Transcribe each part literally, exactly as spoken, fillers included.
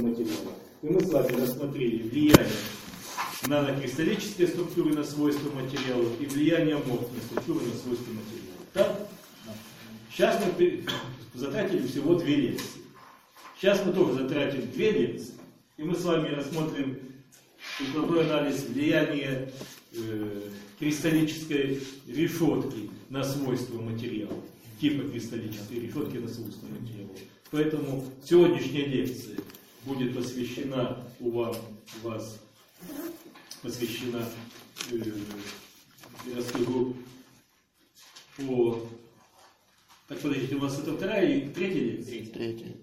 материала. И мы с вами рассмотрели влияние нанокристаллической структуры на свойства материалов и влияние аморфной структуры на свойства материалов. Так? Сейчас мы затратили всего две лекции. Сейчас мы тоже затратим две лекции, и мы с вами рассмотрим прикладной анализ влияния э, кристаллической решетки на свойства материалов, типа кристаллической решетки на свойства материалов. Поэтому сегодняшняя лекция будет посвящена у вас, у вас посвящена, э, я расскажу о... Так, подождите, у вас это вторая и третья лекция? Третья.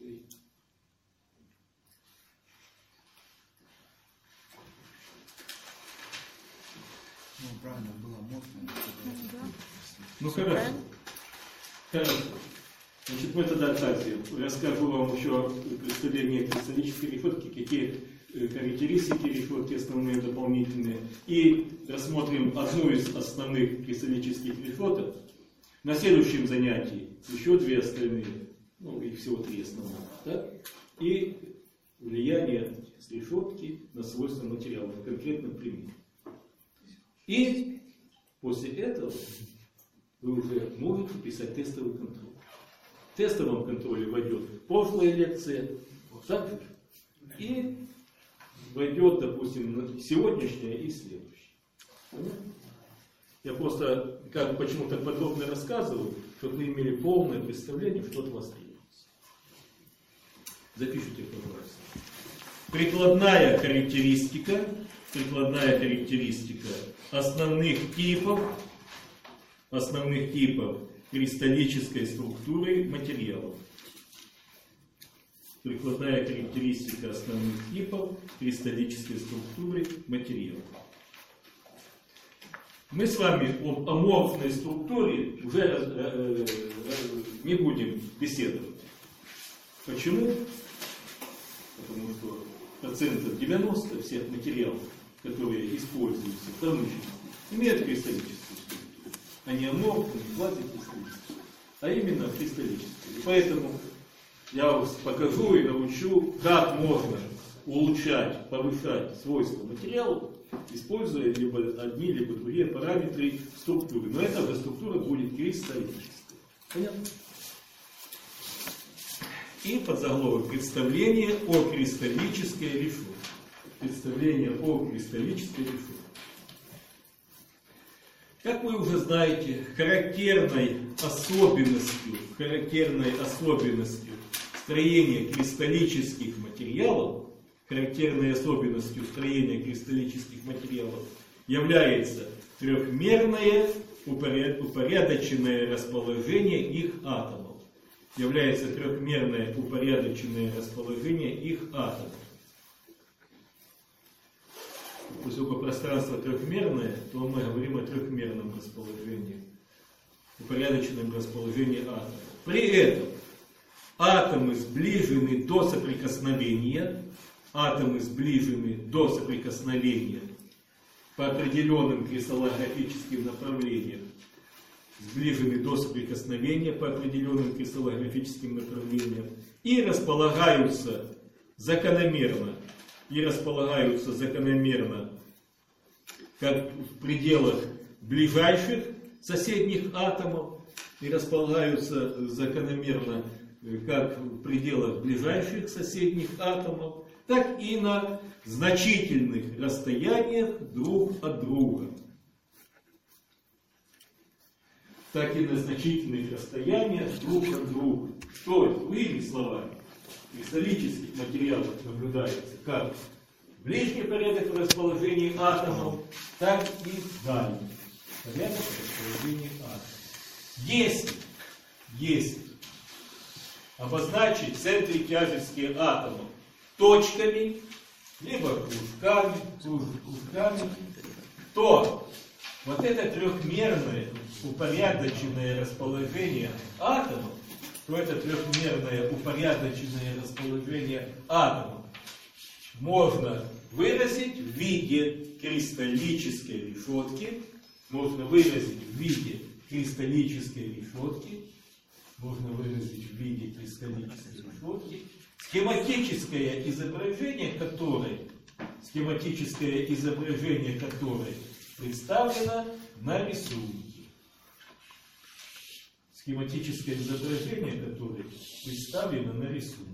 Ну, правильно, было мощно. Ну, хорошо. Хорошо. Значит, мы тогда так сделаем. Расскажу вам еще представление кристаллической решетки, какие характеристики решетки основные, дополнительные. И рассмотрим одну из основных кристаллических решеток. На следующем занятии еще две остальные, ну, их всего три основных. Да? И влияние решетки на свойства материала в конкретном примере. И после этого вы уже можете писать тестовый контроль. В тестовом контроле войдет прошлая лекция, так? И войдет, допустим, сегодняшняя и следующая. Понятно? Я просто как почему так подробно рассказываю, чтобы вы имели полное представление, что от вас требуется. Запишите, пожалуйста. Прикладная характеристика, прикладная характеристика основных типов, основных типов кристаллической структуры материалов. Прикладная характеристика основных типов кристаллической структуры материалов. Мы с вами об аморфной структуре уже э, э, не будем беседовать. Почему? Потому что процентов девяносто всех материалов, которые используются в промышленности, имеют кристаллическую структуру. А не аморфную, не квазикристаллическую, а именно кристаллическую. И поэтому я вам покажу и научу, как можно улучшать, повышать свойства материалов, используя либо одни, либо другие параметры структуры. Но эта же структура будет кристаллической. Понятно? И подзаголовок представление о кристаллической решетке. Представление о кристаллической решетке. Как вы уже знаете, характерной особенностью, характерной особенностью строения кристаллических материалов, характерной особенностью строения кристаллических материалов является трехмерное упорядоченное расположение их атомов. Является трехмерное упорядоченное расположение их атомов. Поскольку пространство трехмерное, то мы говорим о трехмерном расположении, упорядоченном расположении атомов. При этом атомы сближены до соприкосновения, атомы сближены до соприкосновения по определенным кристаллографическим направлениям, сближены до соприкосновения по определенным кристаллографическим направлениям и располагаются закономерно, и располагаются закономерно как в пределах ближайших соседних атомов, и располагаются закономерно как в пределах ближайших соседних атомов, так и на значительных расстояниях друг от друга. Так и на значительных расстояниях друг от друга. То есть, другими словами, в кристаллических материалах наблюдается как ближний порядок расположения атомов, так и дальний порядок расположения атомов. Если, если обозначить в центре тяжести атомов точками, либо кружками, кружками, то вот это трехмерное упорядоченное расположение атомов, то это трехмерное упорядоченное расположение атомов можно выразить в виде кристаллической решетки, можно выразить в виде кристаллической решетки, можно выразить в виде кристаллической решетки, схематическое изображение которой, схематическое изображение которой представлено на рисунке. Схематическое изображение которой представлено на рисунке.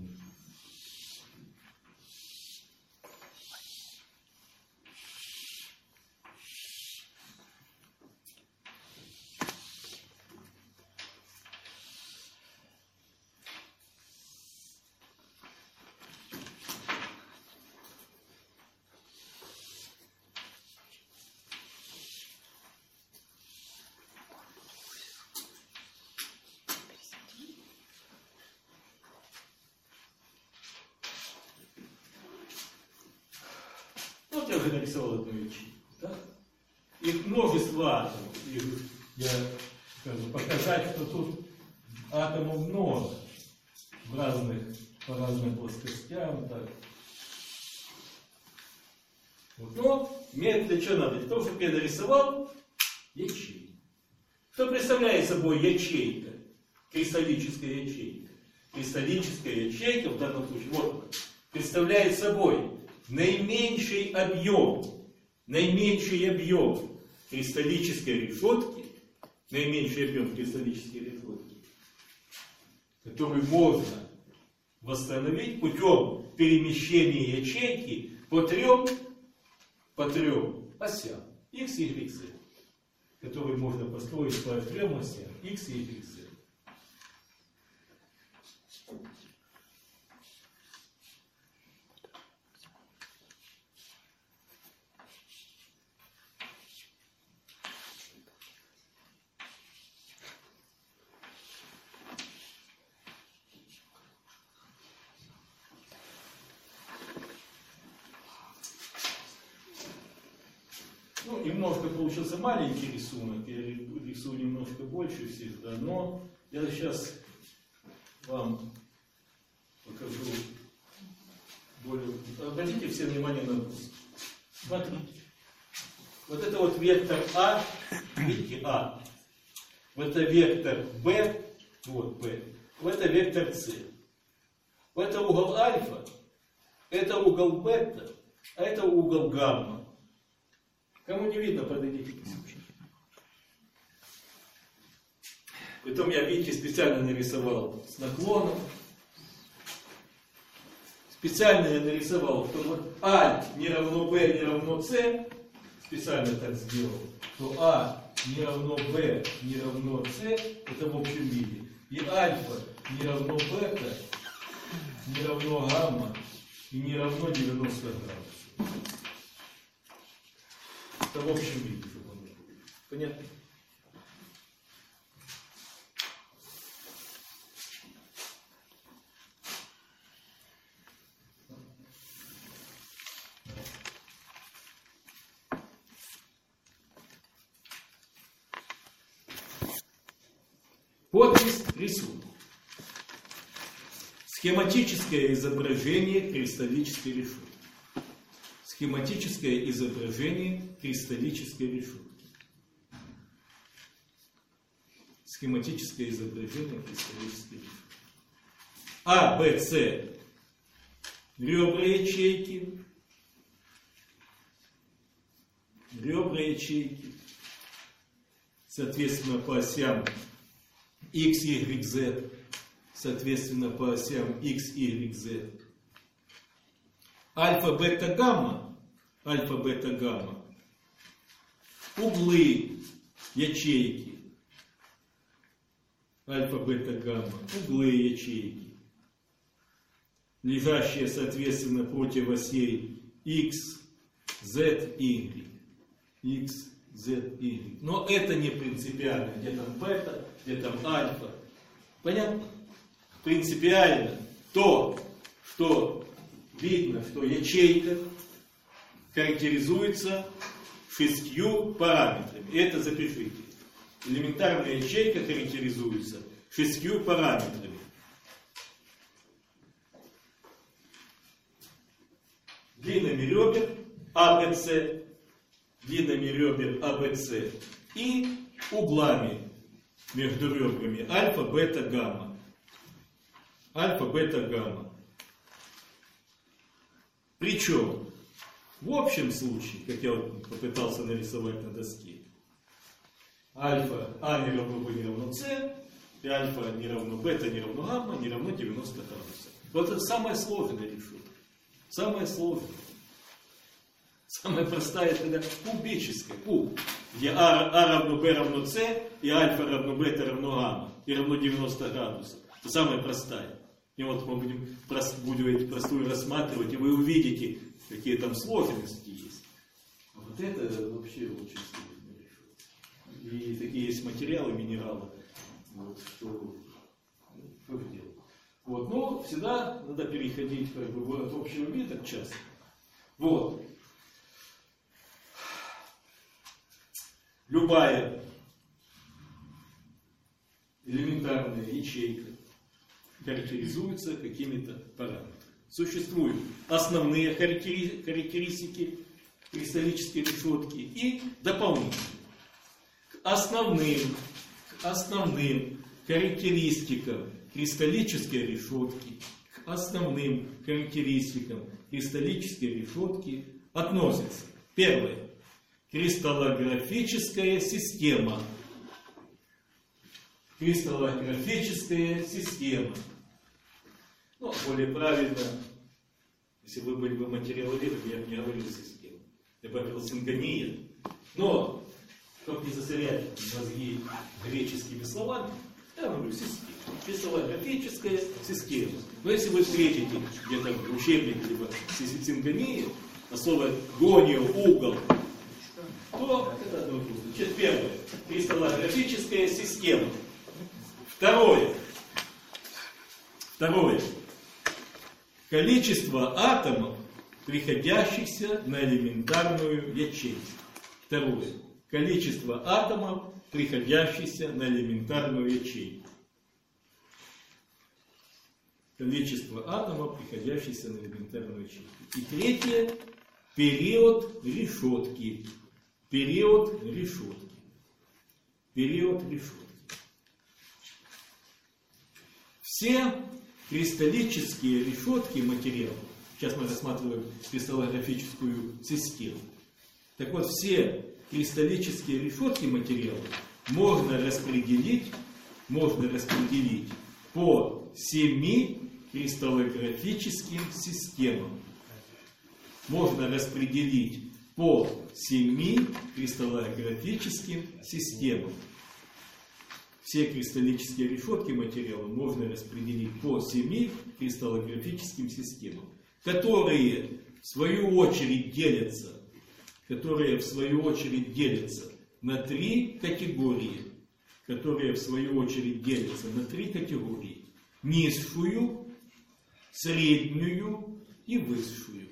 Вот я уже нарисовал одну ячейку. Да? Их множество атомов. И я скажу, показать, что тут атомов много. В разных, по разным плоскостям. Так. Вот. Но мне для чего надо? Для того, чтобы я нарисовал ячейку. Что представляет собой ячейка? Кристаллическая ячейка. Кристаллическая ячейка в данном случае вот она, представляет собой наименьший объем, наименьший объем кристаллической решетки, наименьший объем кристаллической решетки, который можно восстановить путем перемещения ячейки по трем, по трем осям x, y, z, которые можно построить по трем осям x, y, z. Ну, немножко получился маленький рисунок, я рисую немножко больше всегда, но я сейчас вам покажу более... Обратите все внимание на нос. Смотрите. Вот это вот вектор А, видите, А. Вот это вектор Б, вот Б. Вот это вектор С. Вот это угол альфа, это угол бета, а это угол гамма. Кому не видно, подойдите. Потом я, видите, специально нарисовал с наклоном. Специально я нарисовал, чтобы А не равно Б не равно С. Специально так сделал. То А не равно Б не равно С. Это в общем виде. И альфа не равно бета не равно гамма и не равно девяноста градусов. Это в общем виде. Понятно? Подпись рисунок. Схематическое изображение кристаллической решетки. Схематическое изображение кристаллической решетки. Схематическое изображение кристаллической решетки. А, Б, С ребра ячейки. Ребра ячейки. Соответственно, по осям x, y, z. Соответственно, по осям x, y, z. Альфа, бета, гамма. Альфа, бета, гамма. Углы ячейки. Альфа, бета, гамма. Углы ячейки. Лежащие, соответственно, против осей x, z, y. X, z, y. Но это не принципиально. Где там бета, где там альфа. Понятно? Принципиально то, что видно, что ячейка характеризуется шестью параметрами. Это запишите. Элементарная ячейка характеризуется шестью параметрами. Длинными ребер А Б С, длинными ребер А Б С и углами между ребрами альфа, бета, гамма. Альфа, бета, гамма. Причем, в общем случае, как я вот попытался нарисовать на доске, альфа А не равно b не равно c, и альфа не равно бета не равно гамма не равно девяносто градусов. Вот это самое сложное решение. Самое сложное. Самая простая тогда кубическая, куб, где а, а равно b равно c, и альфа равно бета равно гамма, и равно девяносто градусов. Это самая простая. И вот мы будем, будем эту простую рассматривать, и вы увидите, какие там сложности есть. А вот это вообще очень сложно решить. И такие есть материалы, минералы, вот, что, что делать. Вот, но всегда надо переходить как бы, от общего вида к частному. Вот. Любая элементарная ячейка характеризуется какими-то параметрами. Существуют основные характеристики кристаллической решетки и дополнительные. К основным, к основным характеристикам кристаллической решетки, к основным характеристикам кристаллической решетки относятся: первое. Кристаллографическая система. Кристаллографическая система. Ну, более правильно, если вы были бы материаловедом, я бы не говорил систему. Я бы говорил сингония. Но, чтобы не засорять мозги греческими словами, я говорю система. Кристаллографическая система. Но если вы встретите где-то в учебнике либо сингонии, на слово гонио, угол, то это одно и то же. Значит, первое. Кристаллографическая система. Второе. Второе. Количество атомов, приходящихся на элементарную ячейку. Второе. Количество атомов, приходящихся на элементарную ячейку. Количество атомов, приходящихся на элементарную ячейку. И третье. Период решетки. Период решетки. Период решетки. Все кристаллические решетки материалов, сейчас мы рассматриваем кристаллографическую систему, так вот, все кристаллические решетки материалов можно распределить, можно распределить по семи кристаллографическим системам. Можно распределить по семи кристаллографическим системам. Все кристаллические решетки материала можно распределить по семи кристаллографическим системам, которые в свою очередь делятся, которые в свою очередь делятся на три категории, которые в свою очередь делятся на три категории: низшую, среднюю и высшую.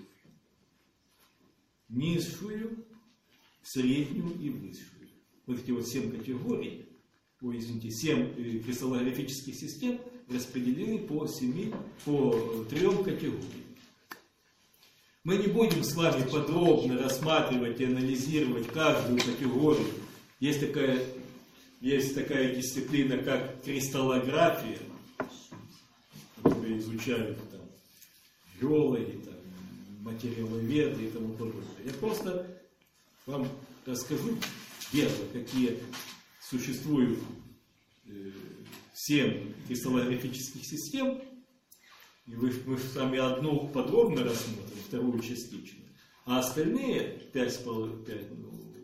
Низшую, среднюю и высшую. Вот эти вот семь категорий, ой, извините, семь кристаллографических систем распределены по семи, по трем категориям. Мы не будем с вами подробно рассматривать и анализировать каждую категорию. Есть такая, есть такая дисциплина, как кристаллография, которую изучают там геологи, там, материаловеды и тому подобное. Я просто вам расскажу, первое, какие существуют э, семь кристаллографических систем, и вы, мы с вами одну подробно рассмотрим, вторую частично, а остальные пять, пять, ну,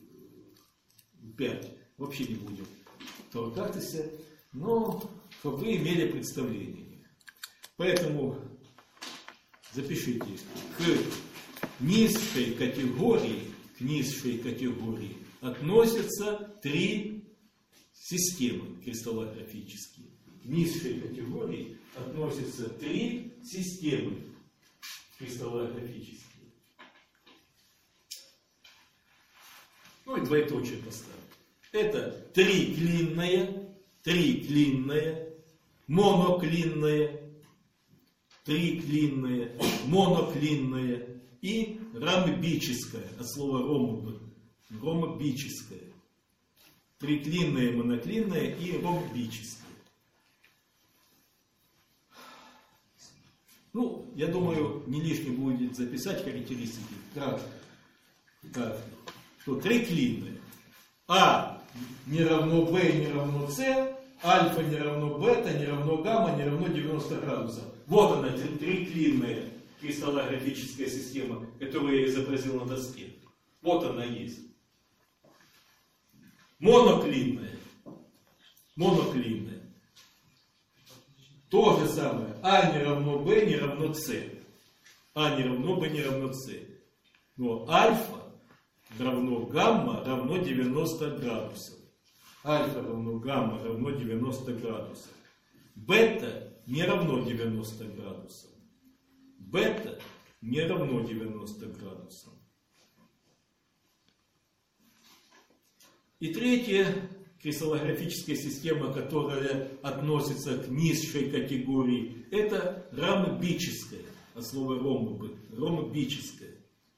пять вообще не будем толкаться, но чтобы вы имели представление. Поэтому запишите, к низшей категории, к низшей категории относятся три системы кристаллографические. К низшей категории относятся три системы кристаллографические. Ну и двоеточие поставим. Это триклинная, триклинная, моноклинная, триклинная, моноклинная и ромбическая, от слова ромб, ромбическая. Триклинная, моноклинная и ромбическая. Ну, я думаю, не лишним будет записать характеристики. Так, так, что три клины. А не равно Б не равно С, альфа не равно бета, не равно гамма, не равно девяносто градусов. Вот она, триклинная кристаллографическая система, которую я изобразил на доске. Вот она есть. Моноклинная. Моноклинная. То же самое. А не равно Б не равно С. А не равно Б не равно С. Но альфа равно гамма равно девяносто градусов. Альфа равно гамма равно девяносто градусов. Бета не равно девяносто градусов. Бета не равно девяносто градусов. И третья кристаллографическая система, которая относится к низшей категории, это ромбическая. От слова ромбы. Ромбическая.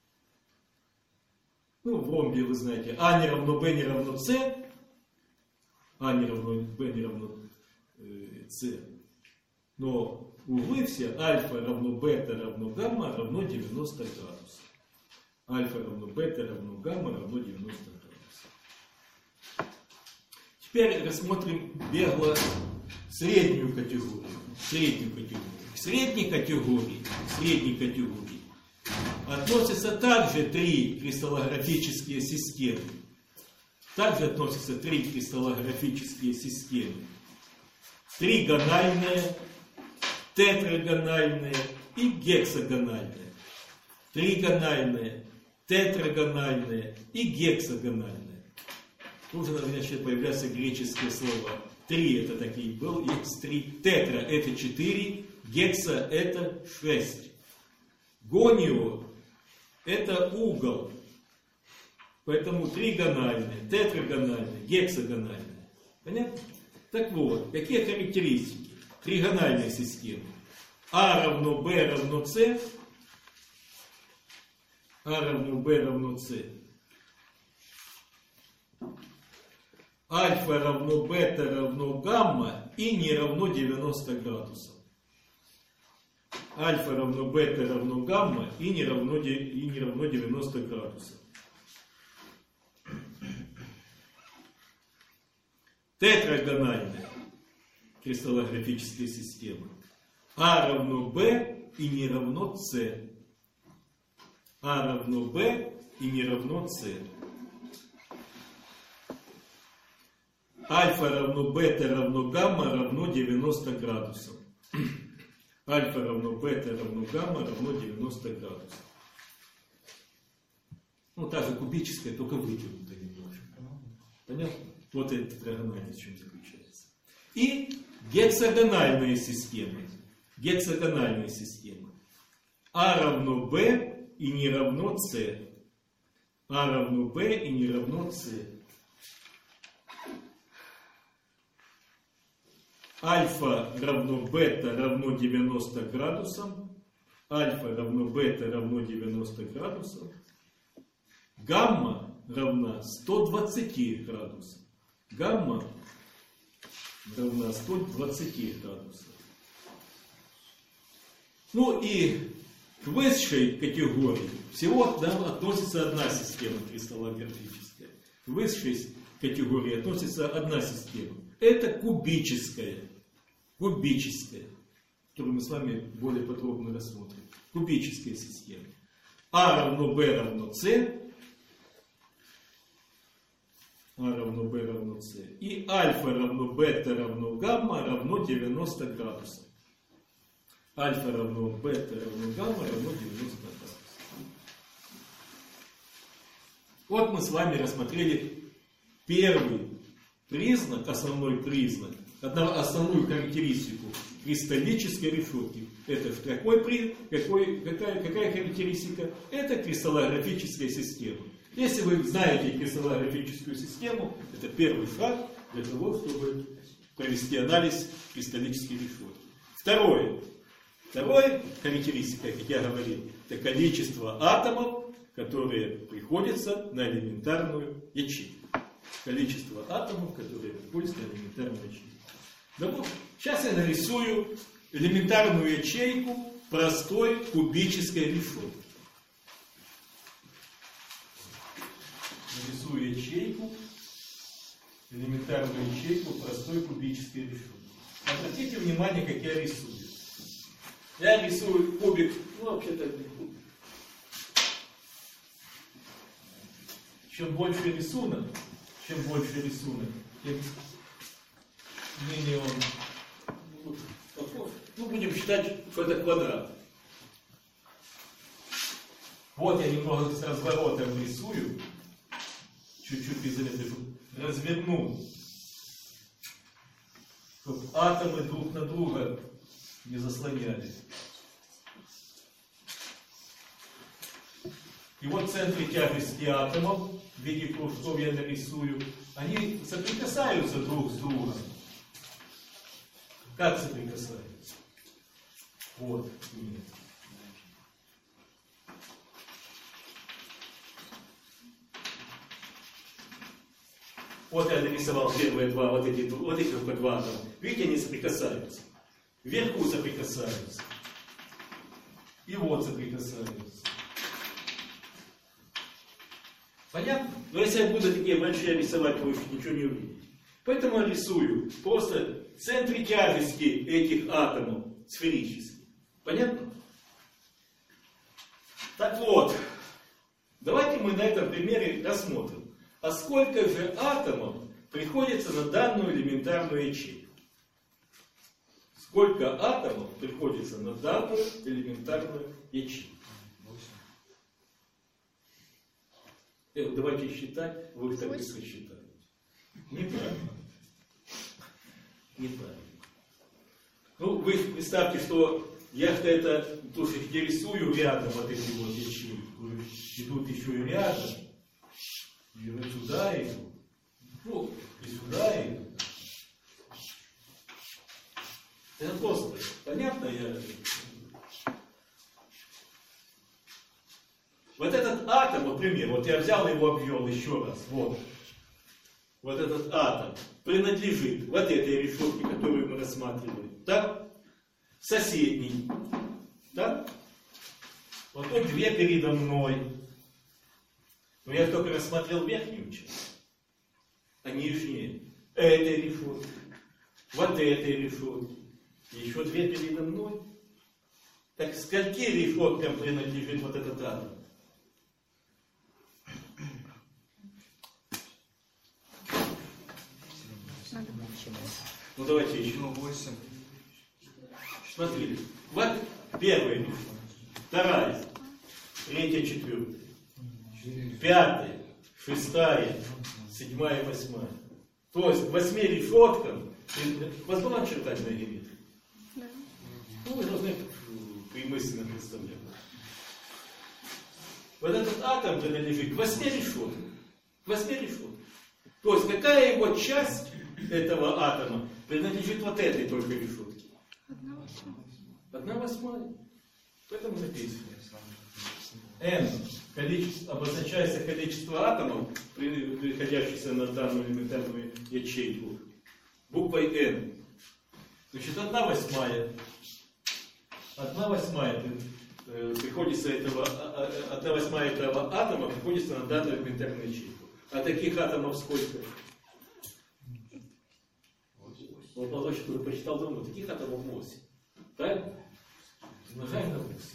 Ну, в ромбе вы знаете, А не равно Б не равно С. А не равно Б не равно э, С. Но углы все, альфа равно бета равно гамма равно девяносто градусов. Альфа равно бета равно гамма равно девяносто градусов. Теперь рассмотрим бегло среднюю категорию. Среднюю категорию. К средней категории, к средней категории относятся также три кристаллографические системы. Также относятся три кристаллографические системы. Тригональная, тетрагональная и гексагональная. Тригональная, тетрагональная и гексагональная. Уже у меня сейчас появляется греческое слово. Три это такие был, икс три. Тетра это четыре, гекса это шесть. Гонио это угол. Поэтому тригональная, тетрагональная, гексагональная. Понятно? Так вот, какие характеристики тригональной системы? А равно Б равно С. А равно Б равно С. Альфа равно бета равно гамма и не равно девяносто градусов. Альфа равно бета равно гамма и не равно, и не равно девяносто градусов. Тетрагональная кристаллографическая система. А равно Б и не равно С. А равно Б и не равно С. Альфа равно бета равно гамма равно девяносто градусов. Альфа равно бета равно гамма равно девяносто градусов. Ну, та же кубическая, только вытянутая немножко. Понятно? Вот эта тетрагональность в чем заключается. И гексагональная система. Гексагональная система. А равно Б и не равно С. А равно Б и не равно С. Альфа равно бета равно девяносто градусов. Альфа равно бета равно девяносто градусов. Гамма равна сто двадцати градусов. Гамма равна сто двадцати градусов. Ну и к высшей категории всего нам относится одна система кристаллографическая. К высшей категории относится одна система. Это кубическая. Кубическая. Которую мы с вами более подробно рассмотрим. Кубическая система. А равно Б равно С. А равно Б равно С. И альфа равно бета равно гамма равно девяносто градусов. Альфа равно бета равно гамма равно девяносто градусов. Вот мы с вами рассмотрели первый признак, основной признак, основную характеристику кристаллической решетки. Это какой, какой, какая, какая характеристика? Это кристаллографическая система. Если вы знаете кристаллографическую систему, это первый шаг для того, чтобы провести анализ кристаллической решетки. Второе. Второе характеристика, как я говорил, это количество атомов, которые приходятся на элементарную ячейку. Количество атомов, которые приходятся на элементарную ячейку. Да вот, сейчас я нарисую элементарную ячейку простой кубической решетки. Нарисую ячейку, элементарную ячейку простой кубической решетки. Обратите внимание, как я рисую. Я рисую кубик, ну вообще-то не кубик. Чем больше рисунок, чем больше рисунок, тем менее он, ну, похож. Ну, будем считать, что это квадрат. Вот я немного с разворотом рисую, чуть-чуть изометрию, разверну, чтобы атомы друг на друга не заслоняли. И вот центры тяжести атомов в виде кружков я нарисую, они соприкасаются друг с другом. Как соприкасаются? Вот. Нет. Вот я нарисовал первые два, вот эти, вот эти два атома. Видите, они соприкасаются. Вверху соприкасаются. И вот соприкасаются. Понятно? Но если я буду такие большие рисовать, вы ничего не увидите. Поэтому я рисую просто центры тяжести этих атомов сферические. Понятно? Так вот, давайте мы на этом примере рассмотрим, а сколько же атомов приходится на данную элементарную ячейку. Сколько атомов приходится на данную элементарную ячейку. Давайте считать, вы так быстро считаете. Неправильно. Неправильно. Ну, вы представьте, что я-то это, то, что я рисую рядом вот эти вот ячейки, идут еще и рядом, и вот сюда идут, ну, и сюда идут. Это просто, понятно? Я... Вот этот атом, например, вот я взял его, обвел еще раз, вот. Вот этот атом принадлежит вот этой решетке, которую мы рассматривали, так? Соседней, так? Вот тут две передо мной. Но я только рассмотрел верхнюю часть, а нижние. Этой решетки, вот этой решетки. И еще две передо мной. Так скольки решеткам принадлежит вот этот атом? Ну давайте еще. восемь. Смотрите. Вот первая, вторая, третья, четвертая, пятая, шестая, седьмая, восьмая. То есть восьми решеткам. Возможно читать на геометрии? Да. Ну вы должны мысленно представлять. Вот этот атом принадлежит к восьми решеткам. Восьми решеткам. То есть какая его часть этого атома принадлежит вот этой только решетке? Одна восьмая. Одна восьмая. Поэтому написано. N количество, обозначается количество атомов, приходящихся на данную элементарную ячейку, буквой N. Значит, одна восьмая. Одна восьмая приходится этого, одна восьмая этого атома приходится на данную элементарную ячейку. А таких атомов сколько? Вот молодой человек посчитал давно, таких атомов восемь. Так? Умножаем на восемь.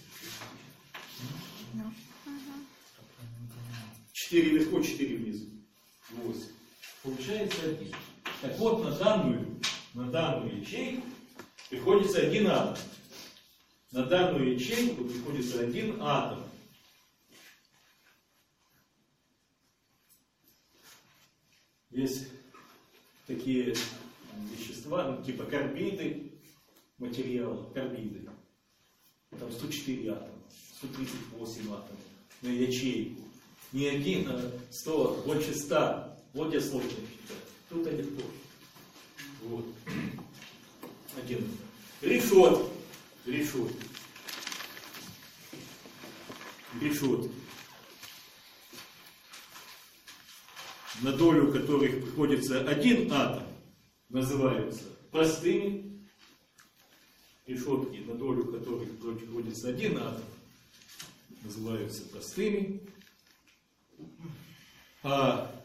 четыре вверху, четыре внизу. восемь. Получается один. Так вот, на данную, на данную ячейку приходится один атом. На данную ячейку приходится один атом. Есть такие вещества, ну, типа карбиды, материалы, карбиды. Там сто четыре атома, сто тридцать восемь атомов на ячейку. Не один, а сто, больше ста. Вот я сложно считаю. Тут один тоже. Вот. Один. Решет. Решет. Решет. На долю которых приходится один атом, называются простыми решетки, на долю которых приходится один атом, называются простыми. А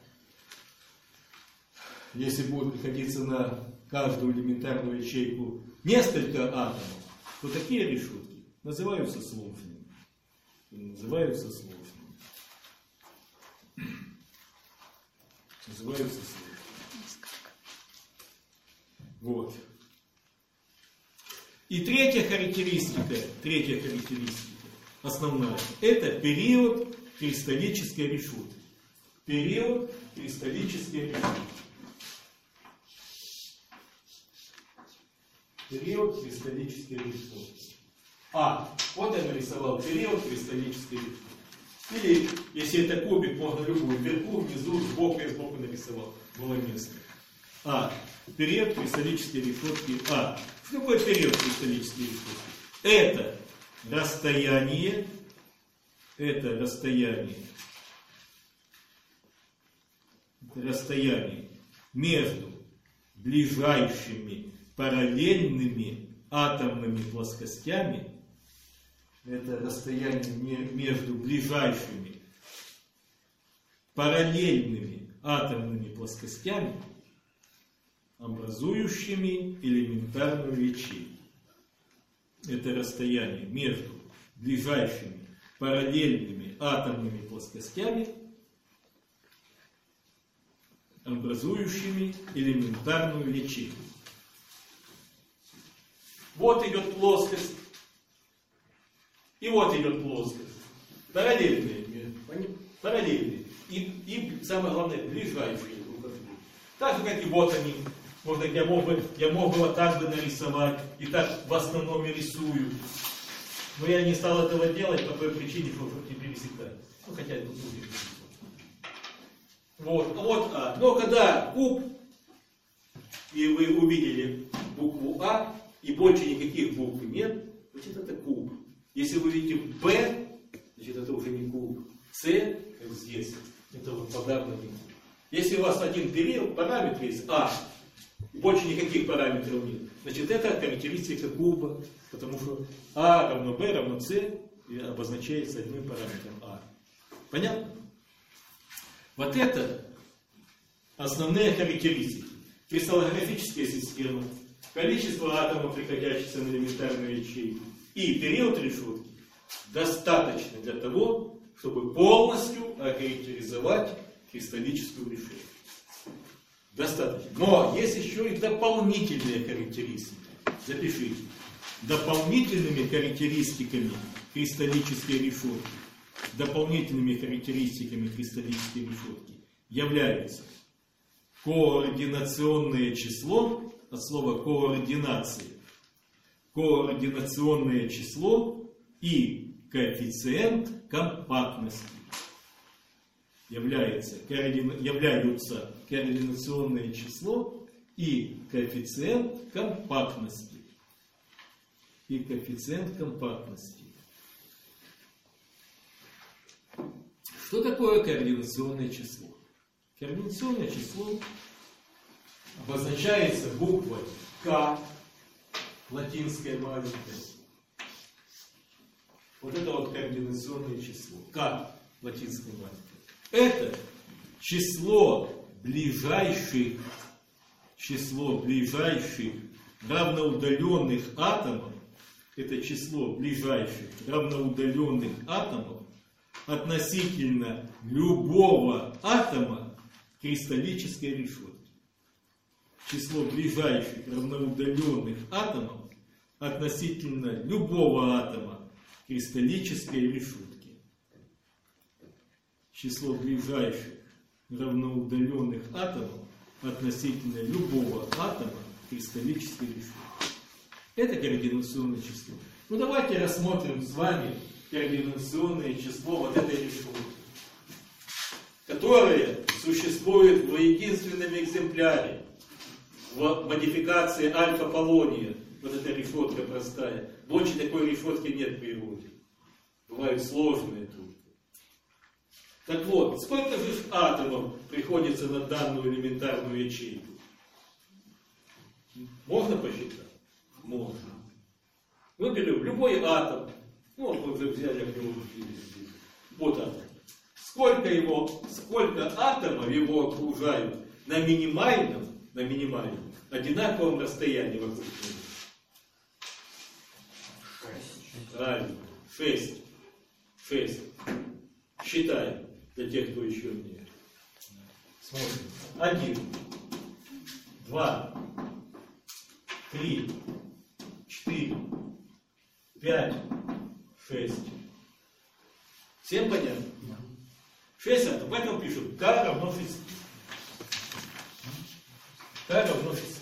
если будет приходиться на каждую элементарную ячейку несколько атомов, то такие решетки называются сложными. Называются сложными. Называются сложными. Вот. И третья характеристика, третья характеристика, основная, это период кристаллической решетки. Период кристаллической решетки. Период кристаллической решетки. А, вот я нарисовал период кристаллической решетки. Или, если это кубик, можно любой, вверху, внизу, сбоку и сбоку нарисовал. Было место. А, период кристаллической решетки А. Что такое период кристаллической решетки? Это расстояние, это расстояние, это расстояние между ближайшими параллельными атомными плоскостями, это расстояние между ближайшими параллельными атомными плоскостями, образующими элементарную ячейку. Это расстояние между ближайшими параллельными атомными плоскостями, образующими элементарную ячейку. Вот идет плоскость, и вот идет плоскость. Параллельные, параллельные. И, и самое главное, ближайшие друг от друга. Так же, как и вот они. Можно, я мог бы, я мог бы вот так бы нарисовать, и так в основном и рисую. Но я не стал этого делать по той причине, что не пересекать. Ну, хотя это будет. Вот, вот А. Но когда куб, и вы увидели букву А, и больше никаких букв нет, значит это куб. Если вы видите Б, значит это уже не куб. С, как здесь, это вот подавно не куб. Если у вас один период, параметр есть А, и больше никаких параметров нет, значит это характеристика куба, потому что А равно Б равно С и обозначается одним параметром А. Понятно? Вот это основные характеристики. Кристаллографическая система, количество атомов, приходящихся на элементарную ячейку, и период решетки достаточно для того, чтобы полностью охарактеризовать кристаллическую решетку. Достаточно. Но есть еще и дополнительные характеристики. Запишите. Дополнительными характеристиками кристаллической решетки, дополнительными характеристиками кристаллической решетки являются координационное число, от слова координации, координационное число и коэффициент компактности. Является, являются координационное число и коэффициент компактности. И коэффициент компактности. Что такое координационное число? Координационное число обозначается буквой К, латинское маленькое. Вот это вот координационное число. К, латинское маленькое. Это число ближайших, число ближайших равноудаленных атомов, это число ближайших равноудаленных атомов относительно любого атома кристаллической решетки. Число ближайших равноудаленных атомов относительно любого атома кристаллической решетки. Число ближайших равноудаленных атомов относительно любого атома кристаллической решетки. Это координационное число. Ну давайте рассмотрим с вами координационное число вот этой решетки, которое существует в единственном экземпляре, в модификации альфа-полония. Вот эта решетка простая. Больше такой решетки нет в природе. Бывают сложные тут. Так вот, сколько же атомов приходится на данную элементарную ячейку? Можно посчитать? Можно. Мы берем любой атом. Ну, вот мы взяли вот атом. Сколько его, сколько атомов его окружают на минимальном, на минимальном, одинаковом расстоянии вокруг него? Правильно. Шесть. Шесть. Считаем для тех, кто еще не. Смотрим. Один. Два. Три. Четыре. Пять. Шесть. Всем понятно? Шесть атомов. Поэтому пишут К равно шести. К равно шести.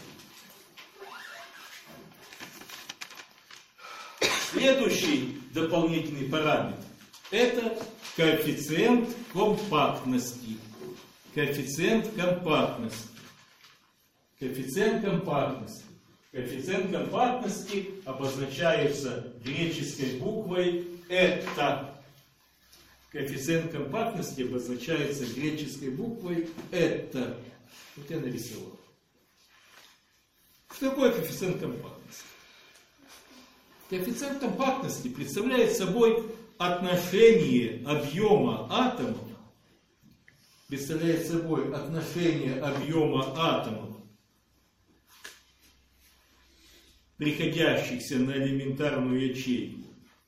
Следующий дополнительный параметр – это коэффициент компактности. Коэффициент компактности. Коэффициент компактности. Коэффициент компактности обозначается греческой буквой «это». Коэффициент компактности обозначается греческой буквой «это». Вот я нарисовал. Что такое коэффициент компактности? Коэффициент компактности представляет собой отношение объема атомов, представляет собой отношение объема атомов, приходящихся на элементарную ячейку,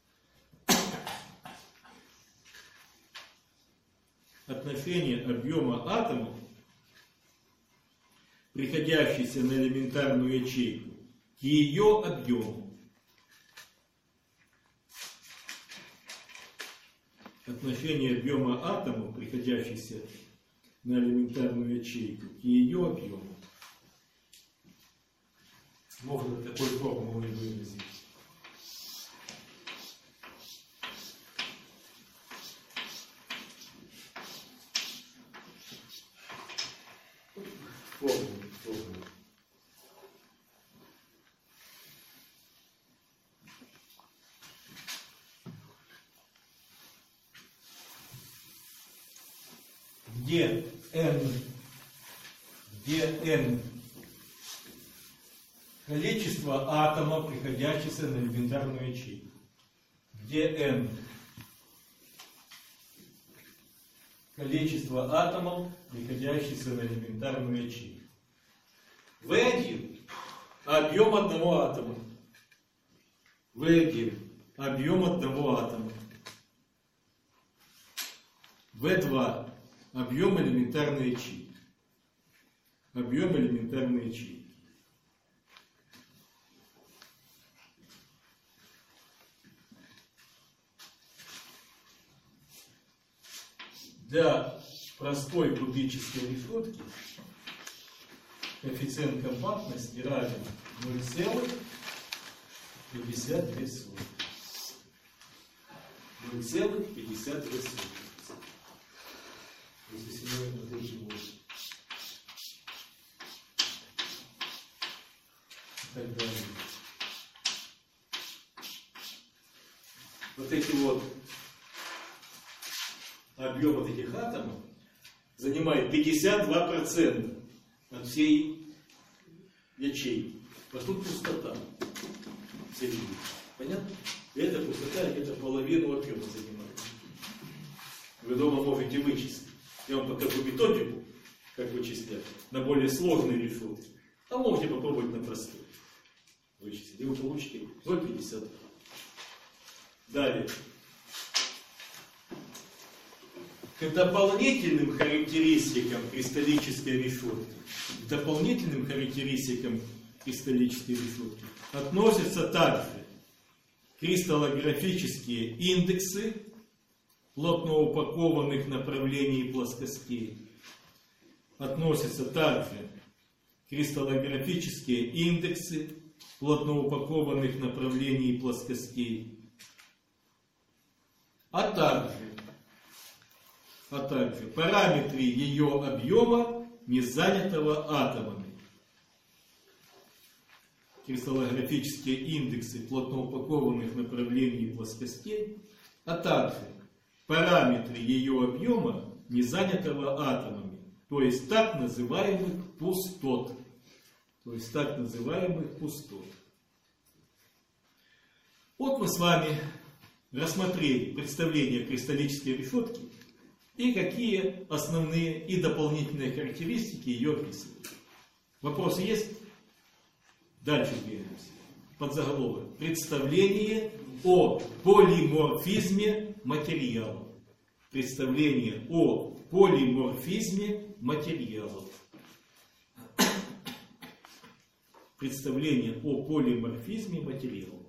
отношение объема атомов, приходящихся на элементарную ячейку, к ее объему. Отношение объема атомов, приходящихся на элементарную ячейку, к ее объему. Можно такой формулой выразить. Формула, формула. Где n, где n количество атомов, приходящихся на элементарную ячейку. Где n количество атомов, приходящихся на элементарную ячейку. вэ один объем одного атома. вэ один объем одного атома. вэ два объем элементарной ячейки. Объем элементарной ячейки. Для простой кубической решетки коэффициент компактности равен ноль целых пятьдесят две сотых. ноль целых пятьдесят две сотых. Если сегодня вот эти вот и так далее. Вот эти вот объем вот этих атомов занимает пятьдесят два процента от всей ячейки. А тут пустота. Понятно? И эта пустота где-то половину объема занимает. Вы дома можете вычислить. Я вам покажу методику, как вычислять на более сложные решетки. А можете попробовать на простой вычислить. И вы получите ноль целых пятьдесят два. Далее. К дополнительным характеристикам кристаллической решетки, к дополнительным характеристикам кристаллической решетки относятся также кристаллографические индексы плотно упакованных направлений плоскостей. Относятся также кристаллографические индексы плотно упакованных направлений плоскостей, а также а также параметры ее объема, не занятого атомами. Кристаллографические индексы плотно упакованных направлений плоскостей, а также параметры ее объема, не занятого атомами, то есть так называемых пустот. То есть так называемых пустот. Вот мы с вами рассмотрели представление кристаллической решетки и какие основные и дополнительные характеристики ее описывают. Вопросы есть? Дальше двигаемся. Подзаголовок. Представление о полиморфизме материалов. Представление о полиморфизме материалов. Представление о полиморфизме материалов.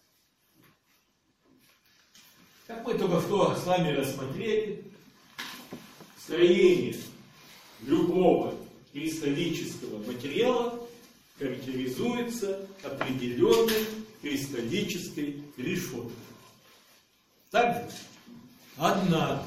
Как мы только что с вами рассмотрели, строение любого кристаллического материала характеризуется определенной кристаллической решеткой. Так же? Однако,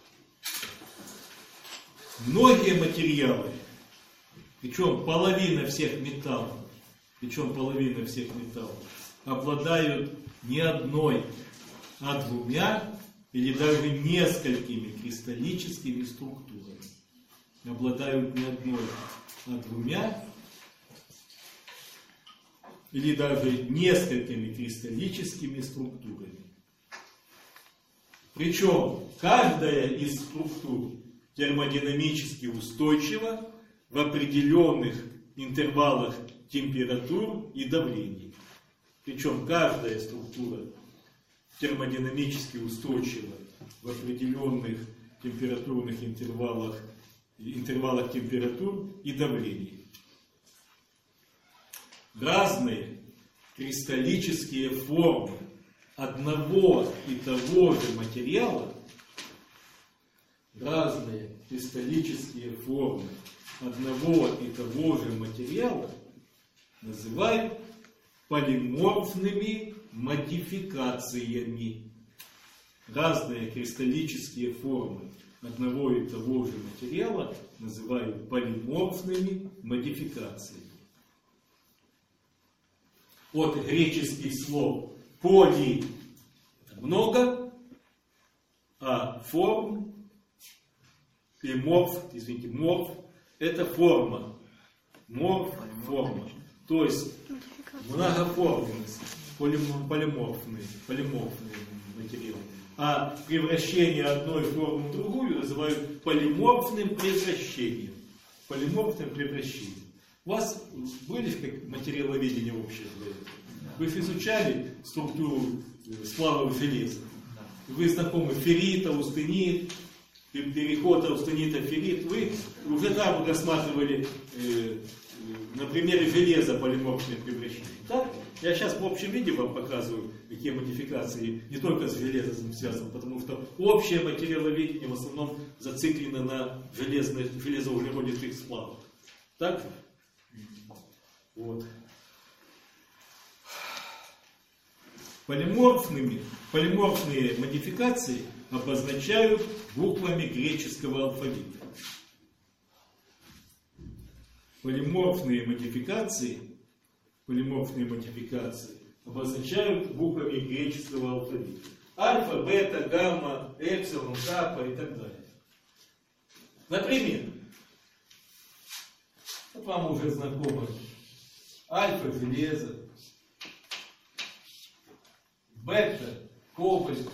многие материалы, причем половина всех металлов, причем половина всех металлов, обладают не одной, а двумя или даже несколькими кристаллическими структурами. Обладают не одной, а двумя или даже несколькими кристаллическими структурами. Причем каждая из структур термодинамически устойчива в определенных интервалах температур и давлений. Причем каждая структура термодинамически устойчива в определенных температурных интервалах, интервалах температур и давлений. Разные кристаллические формы одного и того же материала, разные кристаллические формы одного и того же материала называют полиморфными модификациями. Разные кристаллические формы одного и того же материала называют полиморфными модификациями. От греческих слов поли много, а форм и морф, извините, морф это форма. Морф форма. То есть многоформенность, полиморфные, полиморфные материалы. А превращение одной формы в другую называют полиморфным превращением. Полиморфным превращением. У вас были как материаловедение общее? Вы же изучали структуру сплавов железа. Вы знакомы феррит, аустенит, переход аустенита в феррит. Вы уже там рассматривали э, на примере железа полиморфные превращения. Так? Я сейчас в общем виде вам показываю, какие модификации не только с железом связаны, потому что общее материаловедение в основном зациклено на железных, железоуглеродистых сплавах. Так? Вот. Полиморфными, полиморфные модификации обозначают буквами греческого алфавита. Полиморфные модификации, полиморфные модификации обозначают буквами греческого алфавита. Альфа, бета, гамма, эпсилон, капа и так далее. Например, вот вам уже знакомо альфа железо, бета кобальт,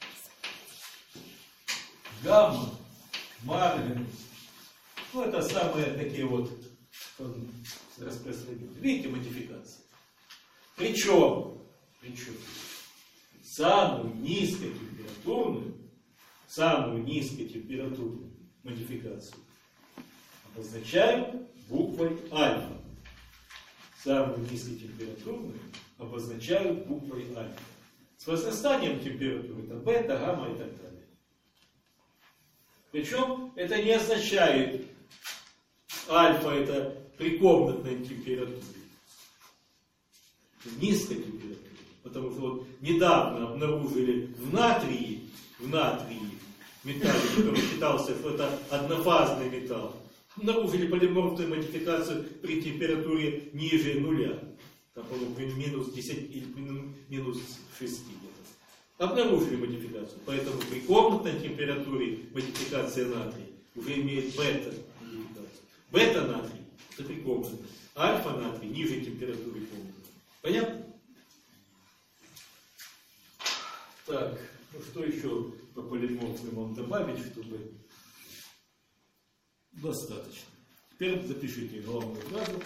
гамма марганец. Ну, это самые такие вот распространенные. Видите, модификации. Причем, причем самую низкотемпературную, самую низкотемпературную модификацию обозначаем буквой альфа. Самую низкотемпературную обозначают буквой альфа. С возрастанием температуры это бета, гамма и так далее. Причем это не означает альфа это при комнатной температуре. Низкая температура. Потому что вот недавно обнаружили в натрии, в натрии металле, который считался, что это однофазный металл, обнаружили полиморфную модификацию при температуре ниже нуля. Там, по-моему, минус десять или минус шесть. Обнаружили модификацию. Поэтому при комнатной температуре модификация натрия уже имеет бета-модификацию. Бета-натрий это при комнатной. Альфа-натрий ниже температуры комнаты. Понятно? Так, ну что еще по полиморфным вам добавить, чтобы достаточно. Теперь запишите главную фразу.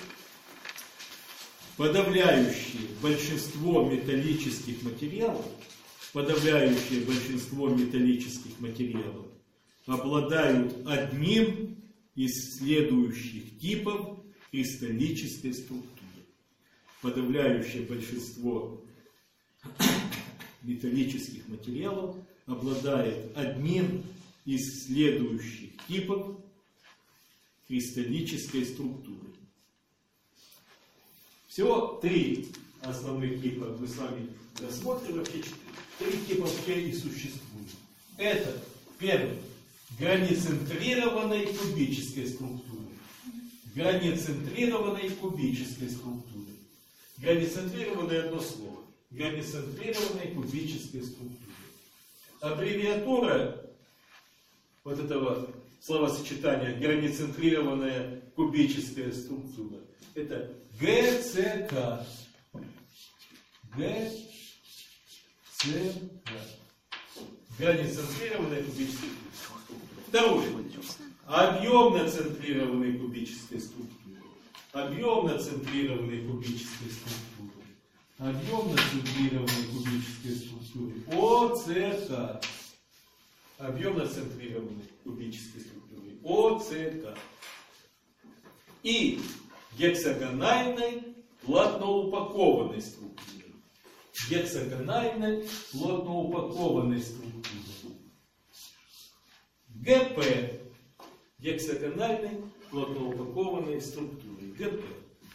Подавляющее большинство металлических материалов, подавляющее большинство металлических материалов обладают одним из следующих типов кристаллической структуры. Подавляющее большинство металлических материалов обладает одним из следующих типов кристаллической структуры. Всего три основных типа мы с вами рассмотрим. Вообще три типа вообще и существуют. Это первый. Границентрированной кубической структуры. Границентрированной кубической структуры. Границентрированное одно слово. Границентрированной кубической структуры. Аббревиатура вот этого словосочетания границентрированная кубическая структура — это гэ цэ ка. гэ цэ ка. Границентрированная кубическая структура. Второе. Объемно-центрированной кубической структуры. Объемно-центрированной кубической структуры. Объемно-центрированной кубической структуры. о цэ ка. Объемно-центрированной кубической структуры. о цэ ка. И гексагональной плотноупакованной структуры. Гексагональной плотноупакованной структуры. гэ пэ. Гексагональной плотноупакованной структуры. гэ пэ.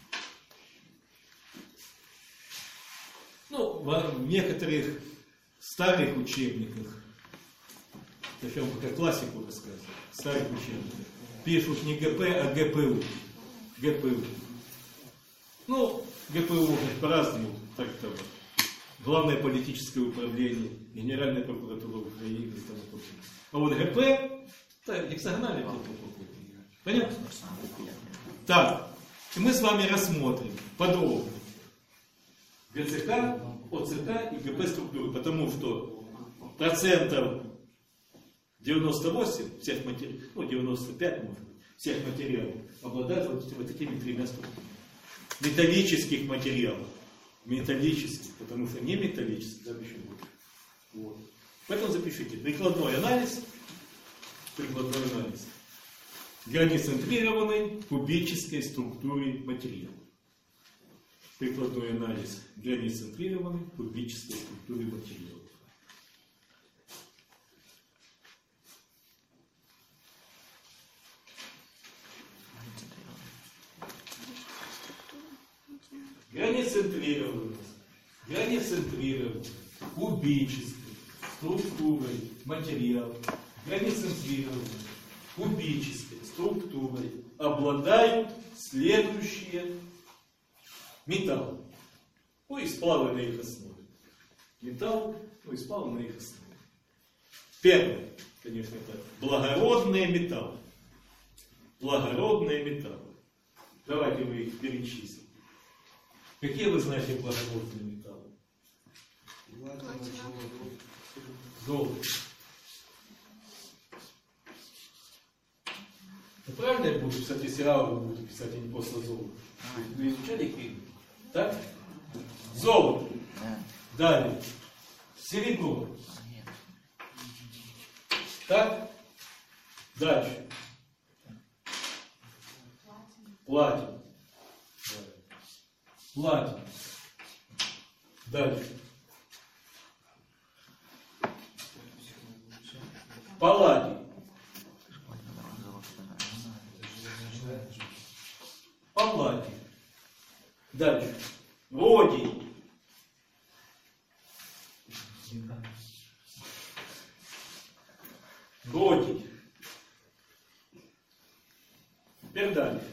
Ну, в некоторых старых учебниках, я вам пока классику рассказываю, в старых учебниках пишут не гэ пэ, а гэ пэ у. гэ пэ у. Ну, гэ пэ у может по-разному трактовать. Главное политическое управление, Генеральная прокуратура Украины и тому подобное. А вот гэ пэ — это гексагональный плотноупакованный. Понятно? Так, и мы с вами рассмотрим подробно гэ цэ ка, о цэ ка и гэ пэ структуры, потому что процентов девяносто восемь всех материалов, ну девяносто пять может быть, всех материалов обладают вот, вот этими тремя структурами. Металлических материалов. Металлических, потому что не металлических, да, еще больше. Вот. Поэтому запишите. Прикладной анализ. Прикладной анализ. Границентрированной кубической структуры материала. Прикладной анализ границентрированной кубической структуры материала. Границентрированной, границентрированной кубической структурой материала, границентрированной кубической структурой обладают следующие металлы. Ну и сплавы на их основе. Металл, ну и сплавы на их основе. Первое, конечно, это благородные металлы. Благородные металлы. Давайте мы их перечислим. Какие вы знаете благородные металлы? Золото. Ну, правильно я буду писать, если ауру буду писать, а не после золота? Вы изучали книгу? Так? Золото. Далее. Серебро. Так? Дальше. Платина. Платина. Дальше. Палладий. Палладий. Дальше. Родий. Родий. Теперь дальше.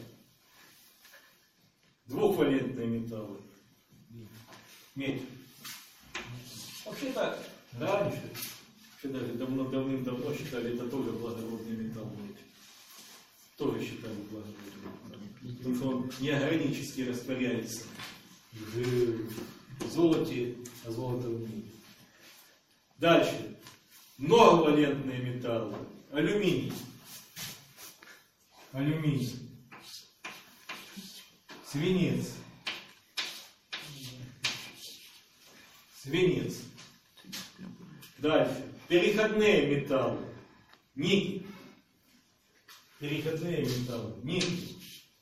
Двухвалентные металлы. Медь. Вообще-то раньше, вообще даже давно, давным-давно считали, это тоже благородный металл. Тоже считали благородным. Потому что он неорганически растворяется в золоте, а золото в меди. Дальше. Многовалентные металлы. Алюминий. Алюминий. Свинец. Свинец. Дальше. Переходные металлы. Никель. Переходные металлы. Никель.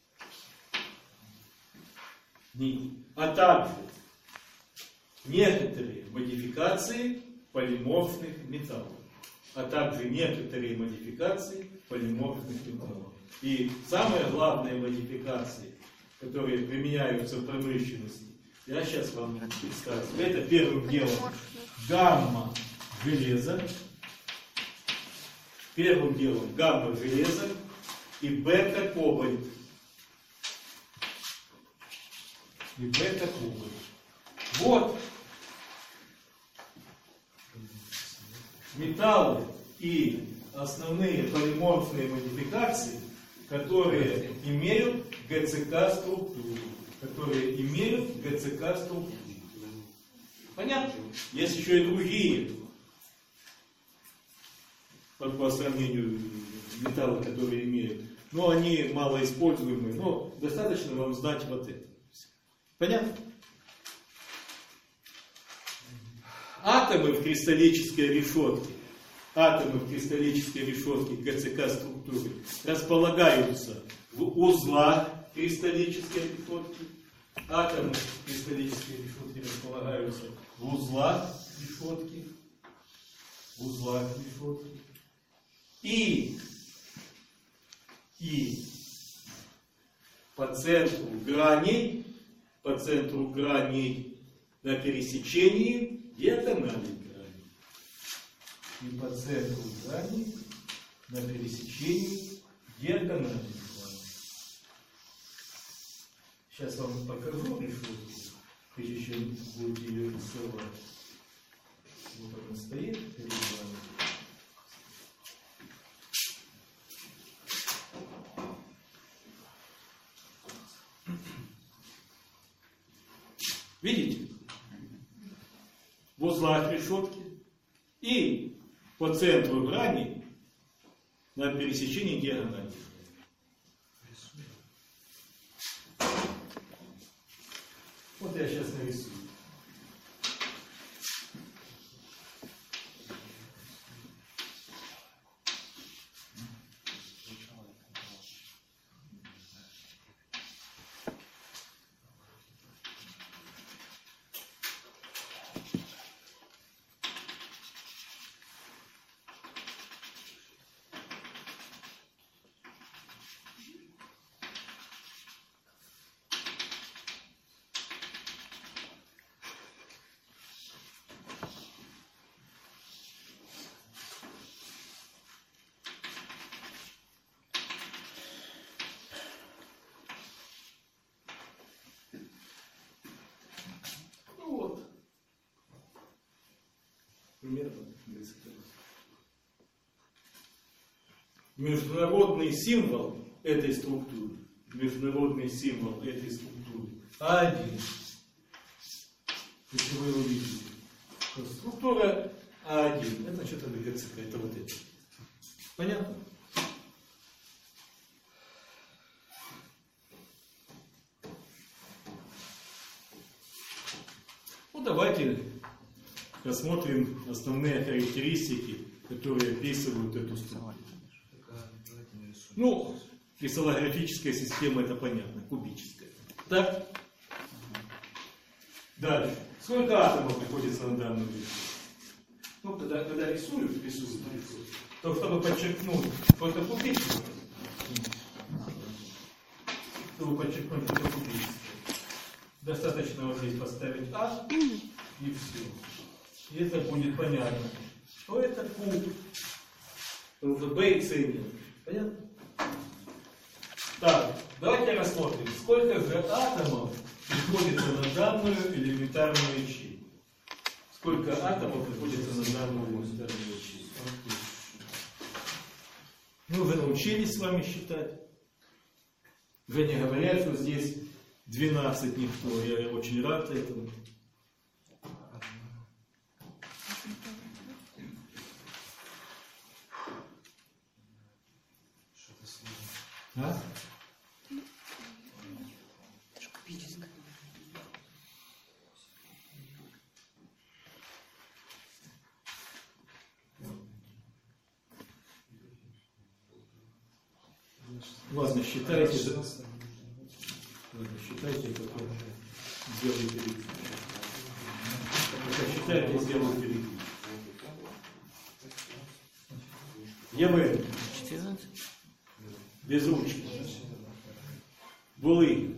Никель. А также некоторые модификации полиморфных металлов. А также некоторые модификации полиморфных металлов. И самые главные модификации, которые применяются в промышленности, я сейчас вам представлю. Это первым делом гамма железа. Первым делом гамма железа и бета кобальт. И бета кобальт. Вот металлы и основные полиморфные модификации, которые имеют ГЦК структуру. Которые имеют ГЦК структуру. Понятно? Есть еще и другие, по, по сравнению металлы, которые имеют. Но они малоиспользуемые. Но достаточно вам знать вот это. Понятно? Атомы в кристаллической решетке, атомы в кристаллической решетке ГЦК структуры располагаются в узлах кристаллической решетки. Атомы в кристаллической решетке располагаются в узлах решетки. В узлах решетки. И, и по центру граней, по центру граней на пересечении диагональных граней. И по центру граней на пересечении диагональных граней. Сейчас вам покажу решетку, прежде чем будете ее рисовать. Вот она стоит перед вами. Видите? В узлах решетки и по центру грани на пересечении диагонали. Вот я сейчас нарисую. Международный символ этой структуры, международный символ этой структуры А один. Если вы его видите, то структура А один. Это значит ГЦК, это вот это. Понятно? Ну давайте рассмотрим основные характеристики, которые описывают эту структуру. Ну, кристаллографическая система, это понятно, кубическая. Так? Дальше. Сколько атомов приходится на данную рисунку? Ну, когда, когда рисуют, рисуют, рисуют, то чтобы подчеркнуть, только кубическое. Чтобы подчеркнуть, это кубическое. Достаточно вот здесь поставить А, и все. И это будет понятно, что это куб. ЛГБ и С нет. Понятно? Так, давайте рассмотрим, сколько же атомов приходится на данную элементарную ячейку. Сколько атомов приходится на данную элементарную ячейку. Мы уже научились с вами считать. Уже не говорят, что здесь двенадцать никто. Я очень рад этому. А? Это же кубическое. Ладно, считайте это. Ладно, считайте это. Сделаю перекид. Пока считайте, сделаю перекид. ЕВ. четырнадцать. Без ручки. Булы.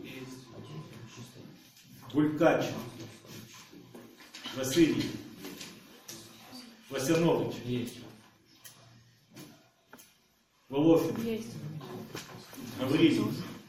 Булькач. Василий. Васянович. Есть. Волошин. Есть. Гаврилин.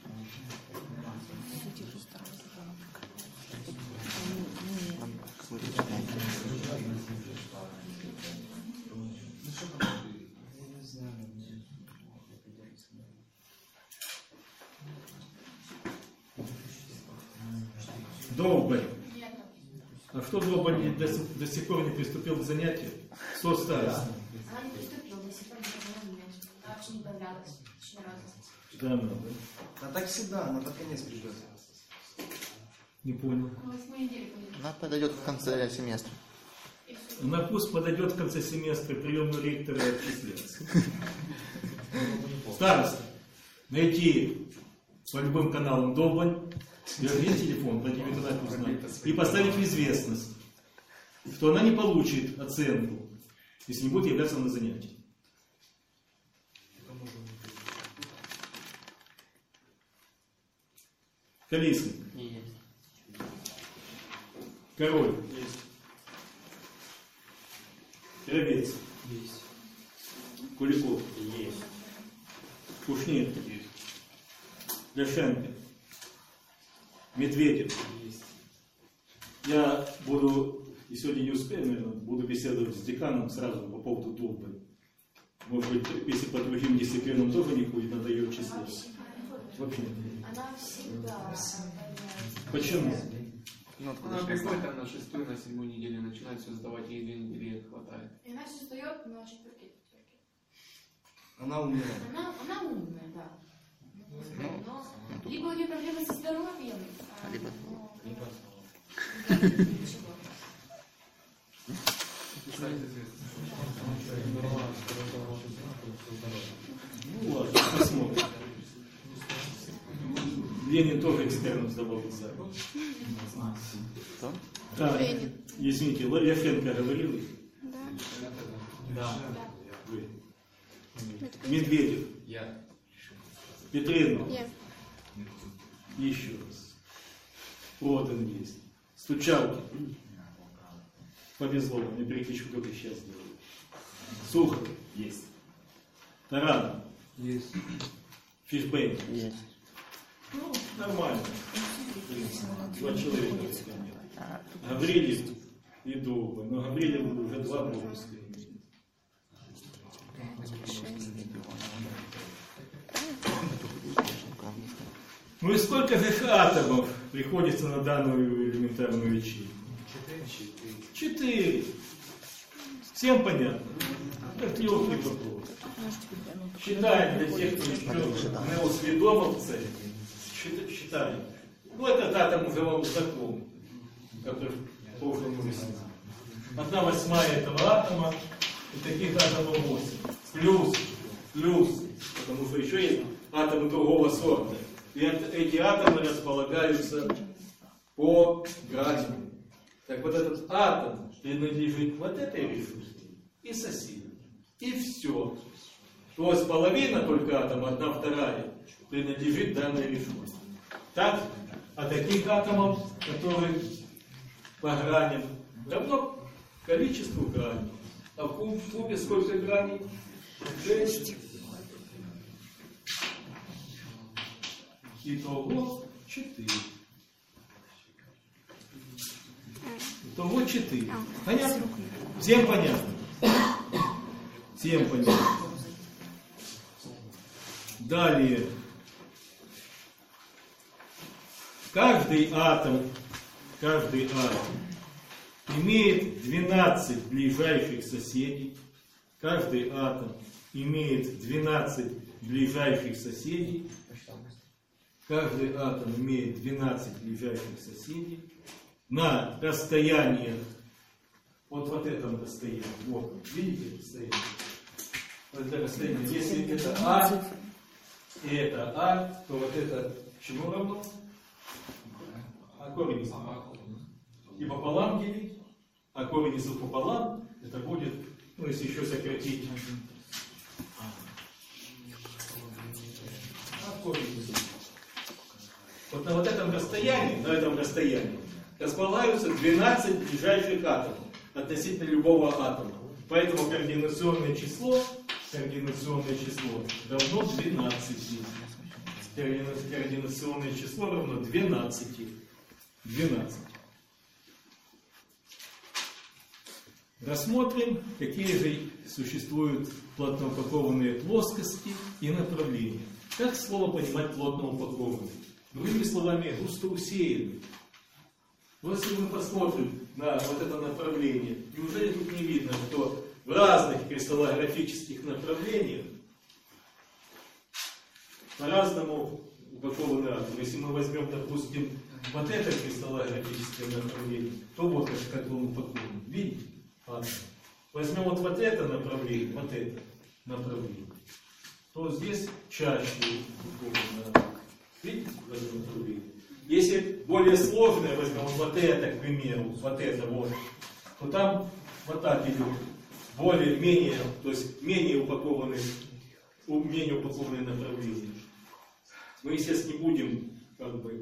Долбань. А что Долбань до, сих- до сих пор не приступил к занятию? Сто старост. Она не приступила, до сих пор не позвонила мне. Она вообще не появлялась. Очень рада. Да, ну, да. А так всегда, она под конец придет. Не понял. На восьмой неделе появилась. Она подойдет в конце семестра. И все. На пусть подойдет в конце семестра приемного ректора и отчисляться. Староста. Найти по любым каналам Долбань, вернуть телефон, Владимир Николаевич узнает, и поставить в известность, что она не получит оценку, если не будет являться на занятии. Колесник. Есть. Король. Кировец. Есть. Куликов. Есть. Кушнир. Ляшенко. Медведев. Есть. Я буду, и сегодня не успею, наверное, буду беседовать с деканом сразу по поводу Долбани. Может быть, если по другим дисциплинам тоже не будет, надо ее числить. Вообще нет. Она всегда появляется. Почему? Ну, откуда Она же приходит там на шестую, на седьмую неделю, начинает все сдавать, ей две недели хватает. И она все встает на четверке. четверке. Она умная. Она, она умная, да. Но либо у нее проблемы со здоровьем, а, Либо- ну, ничего. Ну ладно, посмотрим. Ленин тоже экстерном сдавал экзамен. Кто? А, извините, Ляшенко говорил? Да. Вы. Медведев. Я. Петренко. Еще раз. Продан есть. Стучалки. Повезло, мне перекличку только сейчас сделали. Сухов. Есть. Таран. Есть. Фишбейн. Есть. Ну, нормально. Два человека. Гаврилев и Долбань. Но Гаврилев уже два пропуска. Ну и сколько же атомов приходится на данную элементарную ячейку? Четыре. Всем понятно? Это легкий вопрос. Считаем для тех, кто еще не усведомил цель. Считаем. Ну этот атом уже вам знаком, который в прошлом выяснил. Одна восьмая этого атома, и таких атомов восемь. Плюс, плюс, потому что еще есть атомы другого сорта. И это, эти атомы располагаются по графику. Так вот этот атом принадлежит вот этой решетке и соседу. И все. То есть половина только атома, одна вторая, принадлежит данной решетке. Так, а таких атомов, которые по граням, равно количеству граней. А в куб- в кубе сколько граней? Шесть. Итого четыре. Итого четыре. Понятно? Всем понятно? Всем понятно. Далее. Каждый атом, каждый атом имеет двенадцать ближайших соседей. Каждый атом имеет двенадцать ближайших соседей. Каждый атом имеет двенадцать ближайших соседей. На расстоянии, вот вот этом расстоянии, вот, видите расстояние? Вот это расстояние, если это А, и это А, то вот это чему равно? А корень из А. И пополам делить, а корень из пополам, это будет, ну если еще сократить, а корень из. Вот на вот этом расстоянии, на этом расстоянии располагаются двенадцать ближайших атомов относительно любого атома. Поэтому координационное число, координационное число равно двенадцати. Координационное число равно двенадцати. двенадцать. Рассмотрим, какие же существуют плотно упакованные плоскости и направления. Как слово понимать плотно упакованный? Другими словами, густо усеянный. Вот если мы посмотрим на вот это направление, неужели тут не видно, что в разных кристаллографических направлениях по-разному упакованы атомы. Если мы возьмем, допустим, вот это кристаллографическое направление, то вот как он упакован. Видите? Атом. Возьмем вот, вот это направление, вот это направление, то здесь чаще упаковано. Видите? В этом направлении. Если более сложное, возьмем вот это, к примеру, вот это вот, то там вот так идет. Более-менее, то есть менее упакованные, менее упакованные направления. Мы, естественно, не будем, как бы,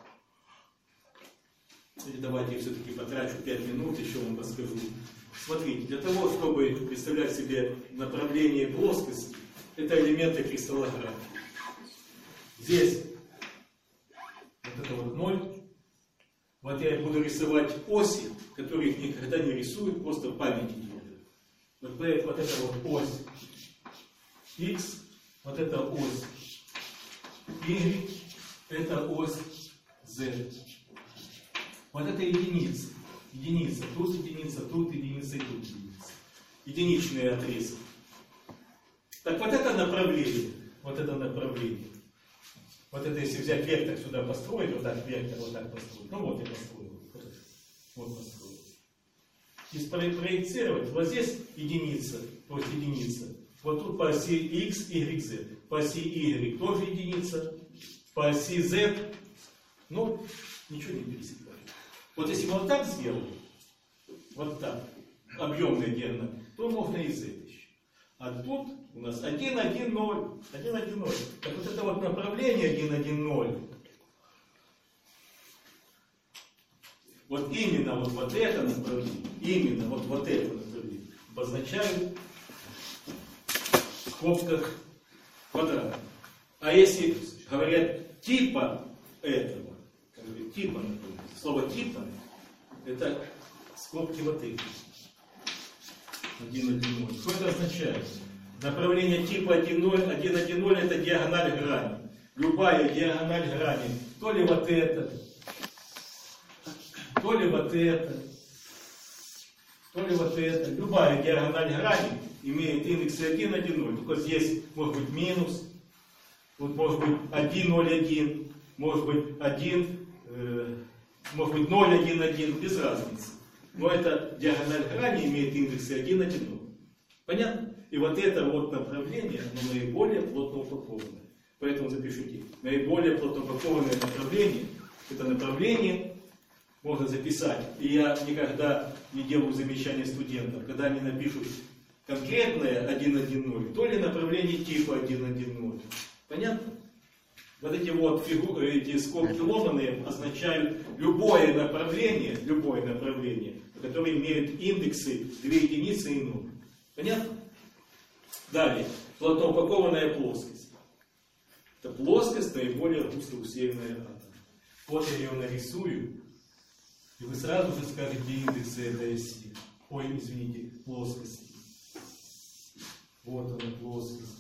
давайте я все-таки потрачу пять минут, еще вам расскажу. Смотрите, для того, чтобы представлять себе направление плоскости, это элементы кристаллографии. Здесь вот это вот ноль. Вот я буду рисовать оси, которые их никогда не рисуют, просто в памяти делают. Вот, вот это вот ось X, вот это ось Y, это ось Z. Вот это единица. Единица, тут единица, тут единица и тут единица. Единичные отрезки. Так вот это направление. Вот это направление. Вот это если взять вектор сюда построить, вот так вектор вот так построить. Ну вот я построил. Вот построил. И проецировать. Вот здесь единица, то есть единица. Вот тут по оси X, Y, Z. По оси Y тоже единица. По оси Z, ну, ничего не пересекает. Вот если мы вот так сделаем, вот так, объемная диагональ, то можно и Z еще. А тут у нас один, один, ноль, один, один, ноль. Так вот это вот направление один, один, ноль. Вот именно вот, вот это направление, именно вот, вот это направление обозначают в скобках квадрат. А если говорят типа этого, типа направления, слово типа это скобки вот эти. один, один, ноль. Что это означает? Направление типа один, ноль, один, один, ноль это диагональ грани. Любая диагональ грани, то ли вот это, то ли вот это, то ли вот это. Любая диагональ грани имеет индексы один, один, ноль. Только здесь может быть минус, тут может быть один, ноль, один, может быть один, э, может быть ноль, один, один, без разницы. Но эта диагональ грани имеет индексы один, один, ноль. Понятно? И вот это вот направление, оно наиболее плотно упакованное. Поэтому запишите. Наиболее плотно упакованное направление, это направление можно записать. И я никогда не делаю замечания студентам, когда они напишут конкретное один, один, ноль, то ли направление типа один, один, ноль. Понятно? Вот эти вот фигуры, эти скобки ломаные означают любое направление, любое направление, которое имеет индексы две единицы и ноль. Понятно? Далее. Плотно упакованная плоскость. Это плоскость наиболее густо усеянная атомом. Вот я ее нарисую, и вы сразу же скажете индексы этой оси. Ой, извините, плоскости. Вот она плоскость.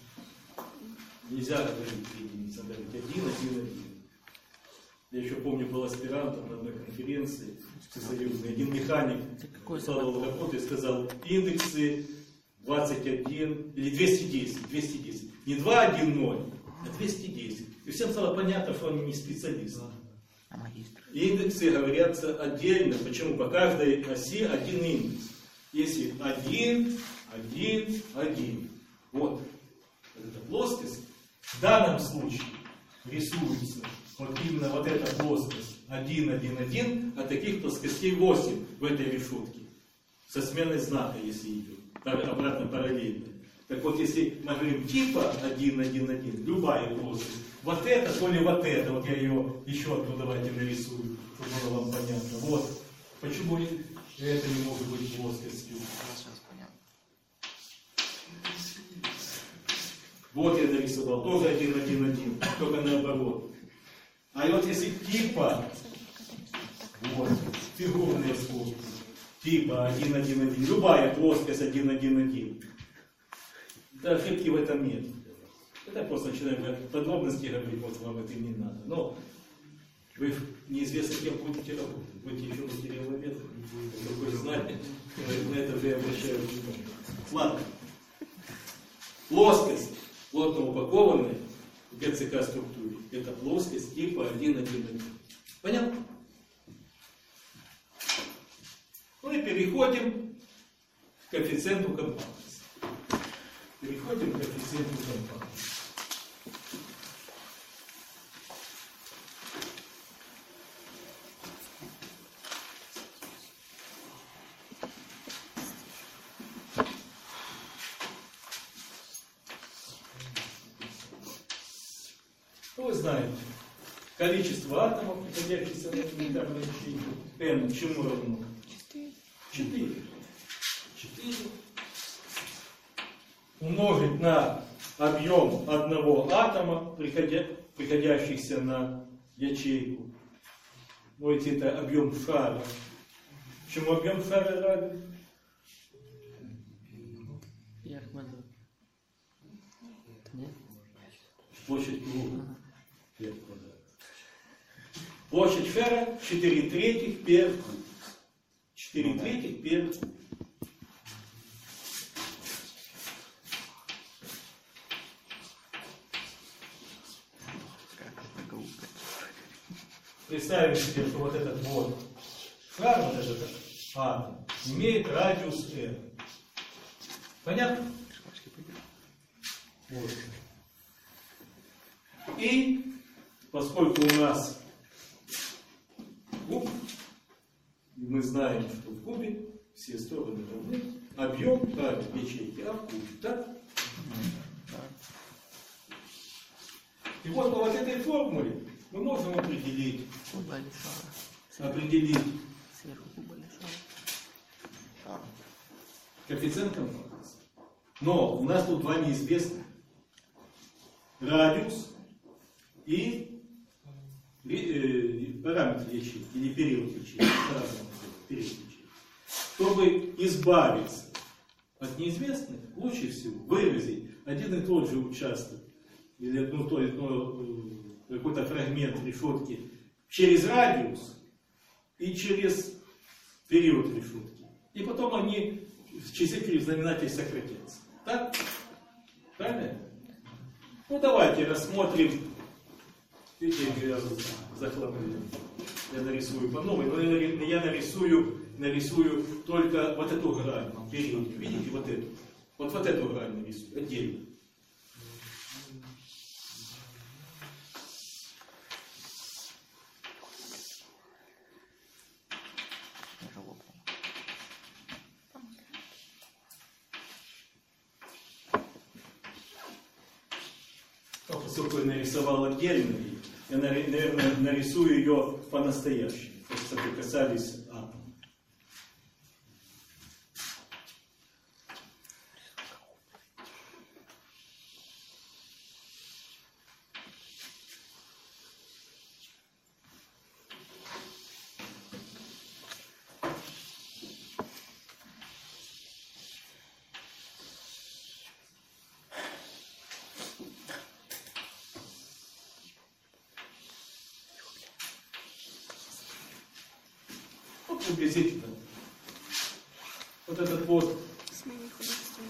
Нельзя говорить единица, говорить один, один, один. Я еще помню, был аспирантом на одной конференции всесоюзной. Один механик какой складывал работу и сказал, индексы двадцать один или двести десять, двести десять. Не два один ноль, а двести десять. И всем стало понятно, что он не специалист. А магистр? Индексы говорятся отдельно. Почему? По каждой оси один индекс. Если один, один, один. Вот. Эта плоскость в данном случае рисуется вот именно вот эта плоскость один, один, один, а таких плоскостей восемь в этой решетке. Со сменой знака, если идет. Обратно параллельно. Так вот, если мы говорим типа один, один, один, любая плоскость, вот это, то ли вот это, вот я ее еще одну давайте нарисую, чтобы было вам понятно. Вот. Почему это не может быть плоскостью? Сейчас понятно. Вот я нарисовал, тоже один, один, один, только наоборот. А вот если типа, вот, фигурные скобки, типа один, один, один, любая плоскость один, один, один, да, ошибки в этом нет. Это просто начинаем подробности говорить, вот вам это не надо. Но вы неизвестно, кем будете работать. Будете еще материаловед, какой знание, на это же я обращаю внимание. Ладно. Плоскость, плотно упакованная в ГЦК структуре, это плоскость типа один, один, один. Понятно? Ну и переходим к коэффициенту компактности. Переходим к коэффициенту компактности. Ну, вы знаете, количество атомов, находящихся в элементарной ячейке, n чему равно? четыре. четыре. Умножить на объем одного атома, приходя, приходящихся на ячейку. Вот это объем шара. Чему объем шара равен? Я Ахмадов. Нет? Площадь круга. пять квадратов. Площадь шара четыре третьих пи эр куб. четыре третьих пи эр куб. Представим себе, что вот этот вот шар, вот этот атом, имеет радиус r. Понятно? Вот. И поскольку у нас куб, мы знаем, что в кубе все стороны равны, объем равен ячейки А в кубе, так? И вот по вот этой формуле мы можем определить, Куба или шара? определить Сверху куба или шара? Шар. коэффициент компактности. Но у нас тут два неизвестных. Радиус и э, параметр ячейки, или период ячейки. Период ячейки. Чтобы избавиться от неизвестных, лучше всего выразить один и тот же участок или одну, то, одно, какой-то фрагмент решетки через радиус и через период решетки. И потом они в числителе в знаменателе сократятся. Так? Правильно? Ну давайте рассмотрим. Видите, я захламлю. Я нарисую по новой, но я нарисую, нарисую только вот эту грань. Период. Видите, вот эту. Вот, вот эту грань нарисую отдельно. Поскольку я нарисовал отдельно, я, наверное, нарисую ее по-настоящему, чтобы соприкасались атомы. приблизительно. Вот этот вот Смени художественный.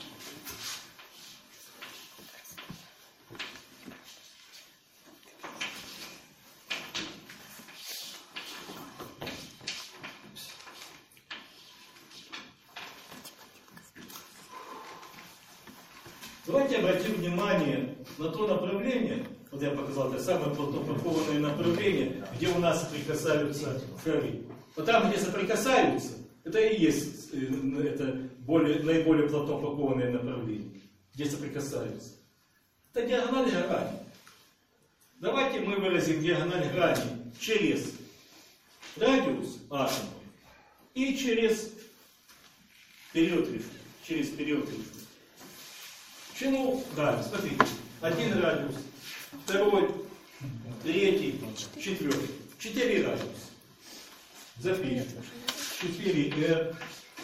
Давайте обратим внимание на то направление, вот я показал, это самое плотнопакованное направление, где у нас соприкасаются шары. Вот там, где соприкасаются, это и есть э, это более, наиболее плотнопакованное направление, где соприкасаются. Это диагональ грани. Давайте мы выразим диагональ грани через радиус атома и через период рифта. Через период рифта. Чему? Да, смотрите. Один радиус, второй, третий, четвертый. Четыре радиуса. Запишем. четыре эр.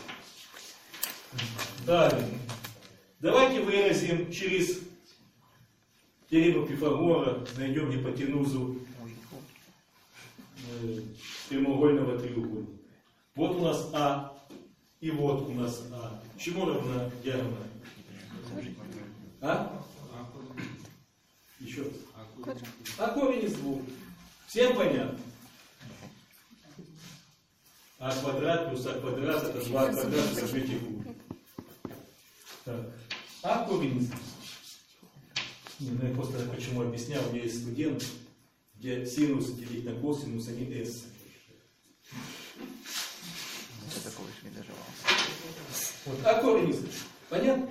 Далее. Давайте выразим через теорему Пифагора, найдем гипотенузу э, прямоугольного треугольника. Вот у нас А, и вот у нас А. Чему равна диагональ? А? Еще раз. А корень из двух. Всем понятно? А квадрат плюс А квадрат это два квадрата сожмите куб. Так. А корень из двух. Не, ну я просто почему объяснял, у меня есть студент, где синус делить на косинус, а не s. Я такого еще не доживал. Вот. А корень из двух. Понятно?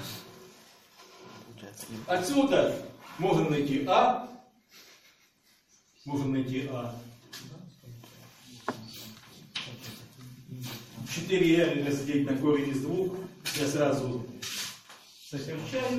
Отсюда можно найти А. Можно найти А. четыре эр разделить на корень из двух. Я сразу сокращаю.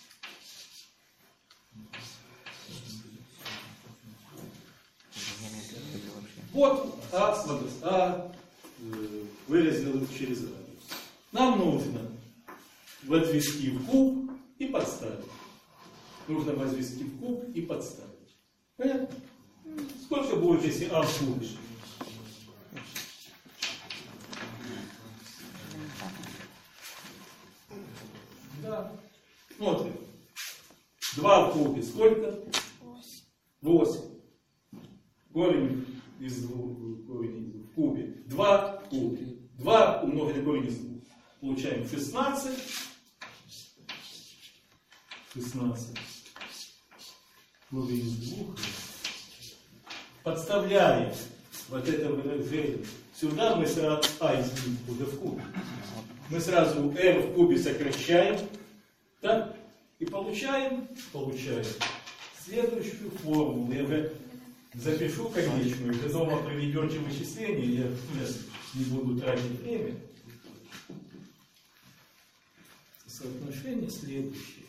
Вот А, смотри, А э, выразил через радиус. Нам нужно возвести в куб и подставить. Нужно возвести в куб и подставить. Понятно? Сколько будет, если А в кубе? Да. Смотрим. два в кубе сколько? восемь. Корень из двух, корень из двух в кубе. два в кубе. два умножить на корень из двух. Получаем шестнадцать. шестнадцать. Корень из двух. Подставляем вот это выражение. Сюда мы сразу А изменим уже в кубе. Мы сразу R в кубе сокращаем. Так? И получаем, получаем следующую формулу. Я уже запишу конечную. Если дома проведете вычисление, я сейчас не буду тратить время. Соотношение следующее.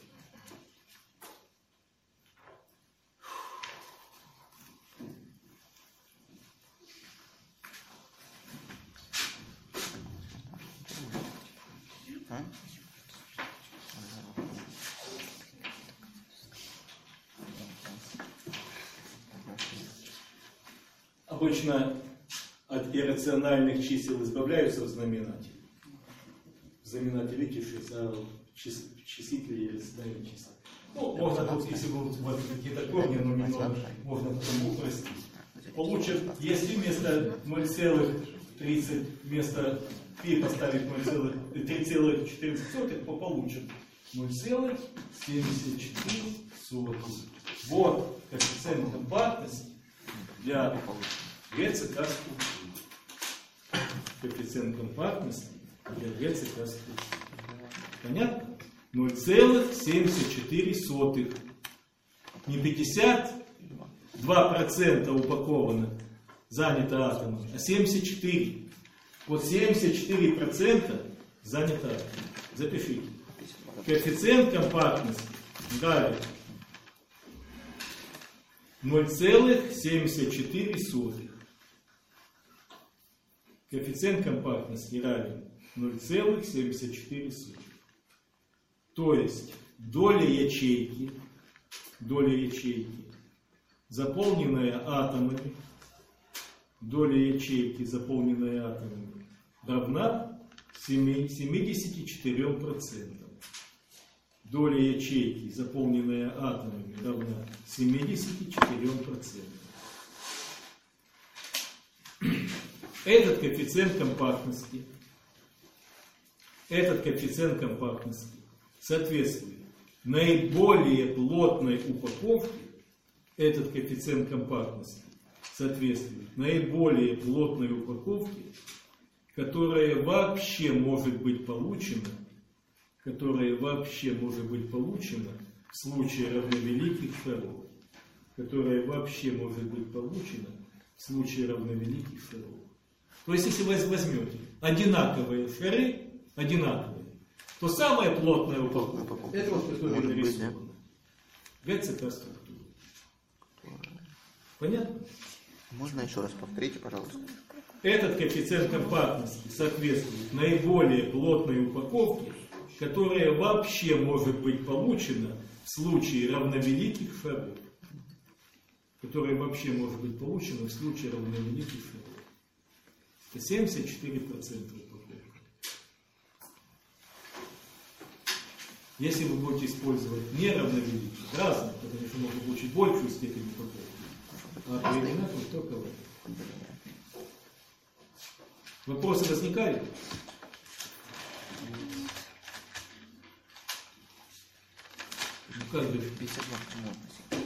Обычно от иррациональных чисел избавляются в знаменателе. В знаменателе тишись, а в числителе иррациональных чисел. Ну, можно тут, если будут вот какие-то корни, но немного можно потом упростить. Получим, если вместо ноль целых тридцать, вместо π поставить три целых четырнадцать сотых, то получим ноль целых семьдесят четыре сотых. Вот коэффициент компактности для ГЦК структуры. Коэффициент компактности для ГЦК структуры. Понятно? ноль целых семьдесят четыре сотых. Не пятьдесят два процента упаковано, занято атомом, а семьдесят четыре. Вот семьдесят четыре процента занято атомом. Запишите. Коэффициент компактности равен ноль целых семьдесят четыре сотых. Коэффициент компактности равен ноль целых семьдесят четыре сотых. То есть доля ячейки, доля ячейки, заполненная атомами, доля ячейки, заполненной атомами, равна семидесяти четырем процентам. Доля ячейки, заполненная атомами, равна семидесяти четырем процентам. Этот коэффициент компактности, этот коэффициент компактности соответствует наиболее плотной упаковке, этот коэффициент компактности соответствует наиболее плотной упаковке, которая вообще может быть получена, которая вообще может быть получена в случае равновеликих шаров, которая вообще может быть получена в случае равновеликих шаров. То есть, если вы возьмете одинаковые шары, одинаковые, то самая плотная упаковка, это вот, которая нарисована. ГЦК структура. Понятно? Можно еще раз повторите, пожалуйста? Этот коэффициент компактности соответствует наиболее плотной упаковке, которая вообще может быть получена в случае равновеликих шаров. Которая вообще может быть получена в случае равновеликих шаров. Это семьдесят четыре процента упаковки. Если вы будете использовать неравновеликие, разные, потому что можно получить большую степень упаковки, а при одинаковых только в этом. Вопросы возникали? Ну как бы? пятьдесят два возможности.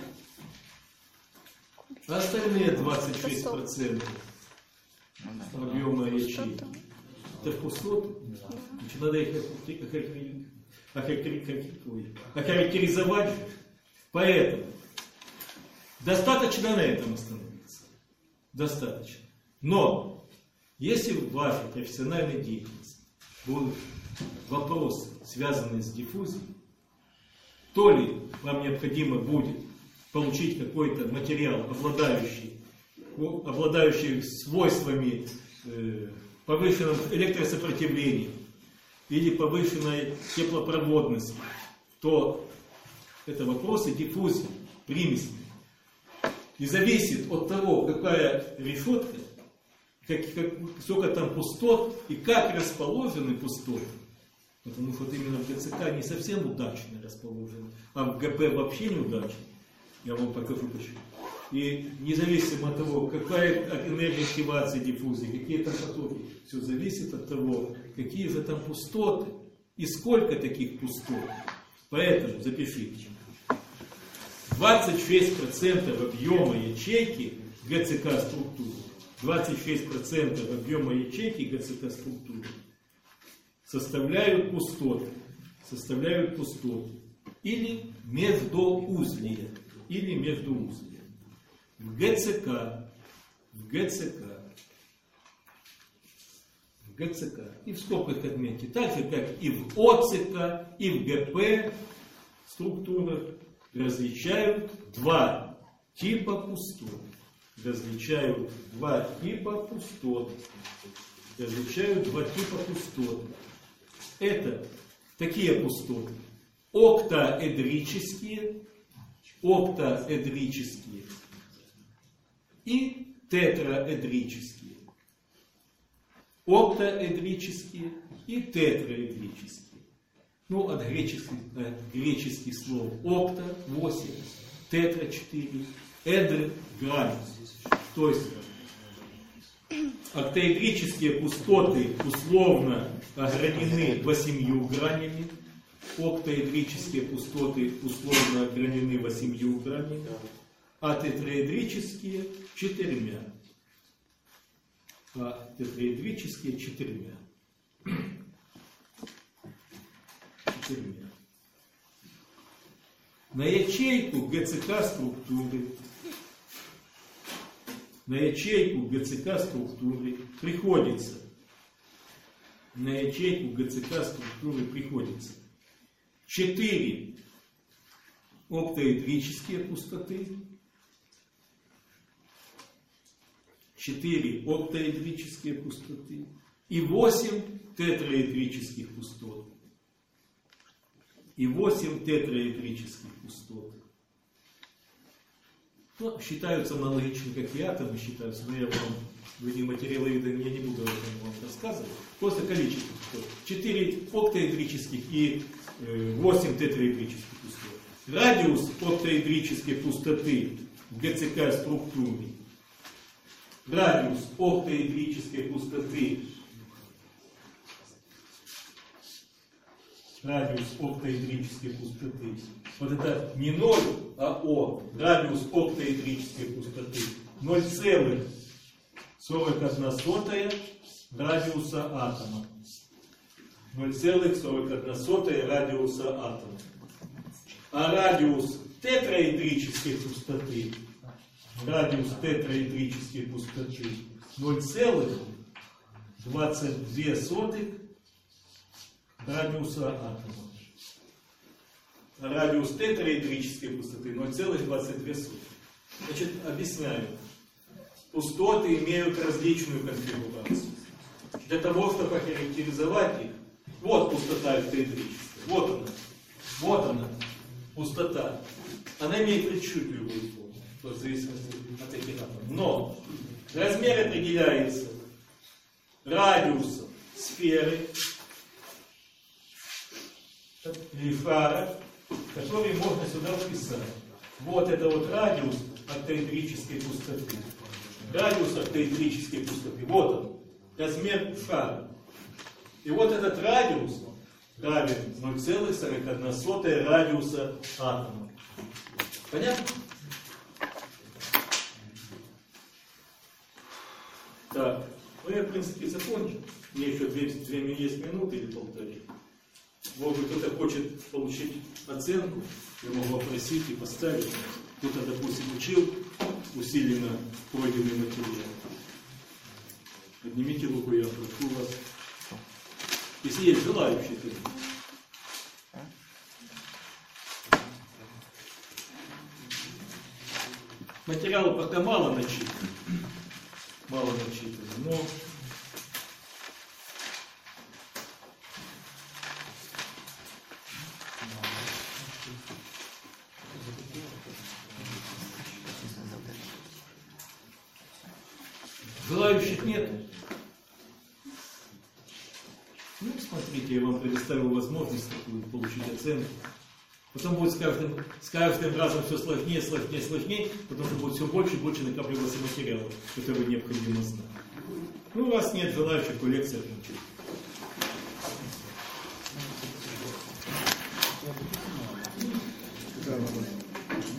А остальные двадцать шесть процентов Ну да. объема ячейки. Это пустоты. Значит, надо их охарактеризовать. охарактеризовать. Поэтому достаточно на этом остановиться. Достаточно. Но если в вашей профессиональной деятельности будут вопросы, связанные с диффузией, то ли вам необходимо будет получить какой-то материал, обладающий, обладающий свойствами э, повышенного электросопротивления или повышенной теплопроводности, то это вопросы диффузии, примесей. И зависит от того, какая решетка, как, как, сколько там пустот и как расположены пустоты. Потому что вот именно в ГЦК не совсем удачно расположены, а в ГП вообще неудачно. Я вам покажу почему. И независимо от того, какая энергия активации диффузии, какие там потоки, все зависит от того, какие же там пустоты и сколько таких пустот. Поэтому запишите. двадцать шесть процентов объема ячейки ГЦК структуры, двадцать шесть процентов объема ячейки ГЦК структуры составляют пустоты, составляют пустоты или междуузлия, или междуузлия. В ГЦК, в ГЦК, в ГЦК и в скобках отметьте, так же как и в ОЦК, и в ГП структурах различают два типа пустот. Различают два типа пустот. Различают два типа пустот. Это такие пустоты. Октаэдрические, октаэдрические и тетраэдрические. Октаэдрические и тетраэдрические. Ну, от греческих, от греческих слов окта восемь, тетра четыре, эдр грань. То есть октаэдрические пустоты условно огранены восемью гранями. Октаэдрические пустоты условно огранены восемью гранями, а тетраэдрические четырьмя. А тетраэдрические четырьмя. четырьмя. На ячейку ГЦК структуры, на ячейку ГЦК структуры приходится, на ячейку ГЦК структуры приходится четыре октаэдрические пустоты, четыре октаэдрические пустоты и восемь тетраэдрических пустот. И восемь тетраэдрических пустот. Ну, считаются аналогичны, как и атомы считаются, но я вам, вы не материаловеды, я не буду об этом вам рассказывать. Просто количество. четыре октаэдрических и восемь тетраэдрических условий. Радиус октаэдрической пустоты в ГЦК структуре. Радиус октаэдрической пустоты. Радиус октаэдрической пустоты. Вот это не ноль, а О. Радиус октаэдрической пустоты. ноль целых сорок одна сотая радиуса атома. ноль целых сорок одна сотая радиуса атома. А радиус тетраэдрической пустоты, радиус тетраэдрической пустоты ноль целых двадцать две сотых радиуса атома. А радиус тетраэдрической пустоты ноль целых двадцать две сотых. Значит, объясняю. Пустоты имеют различную конфигурацию. Для того, чтобы охарактеризовать их, вот пустота октаэдрическая, вот она, вот она, пустота. Она имеет причудливую форму, в зависимости от этих атомов. Но размер определяется радиусом сферы или шара, который можно сюда вписать. Вот это вот радиус октаэдрической пустоты. Радиус октаэдрической пустоты. Вот он, размер шара. И вот этот радиус равен ноль целых сорок одна сотая радиуса атома. Понятно? Так, ну я в принципе закончил. Мне еще две, две есть минуты или полторы. Может быть, кто-то хочет получить оценку, я могу попросить и поставить. Кто-то, допустим, учил усиленно пройденный материал. Поднимите руку, я прошу вас. Если есть желающие, то... Материала пока мало начитано. Мало начитано, но... Желающих нет. Ну, смотрите, я вам предоставил возможность такую получить оценку. Потом будет с каждым, с каждым разом все сложнее, сложнее, сложнее, потому что будет все больше и больше накапливаться материала, который необходимо знать. Ну, у вас нет желающих, то лекция окончена.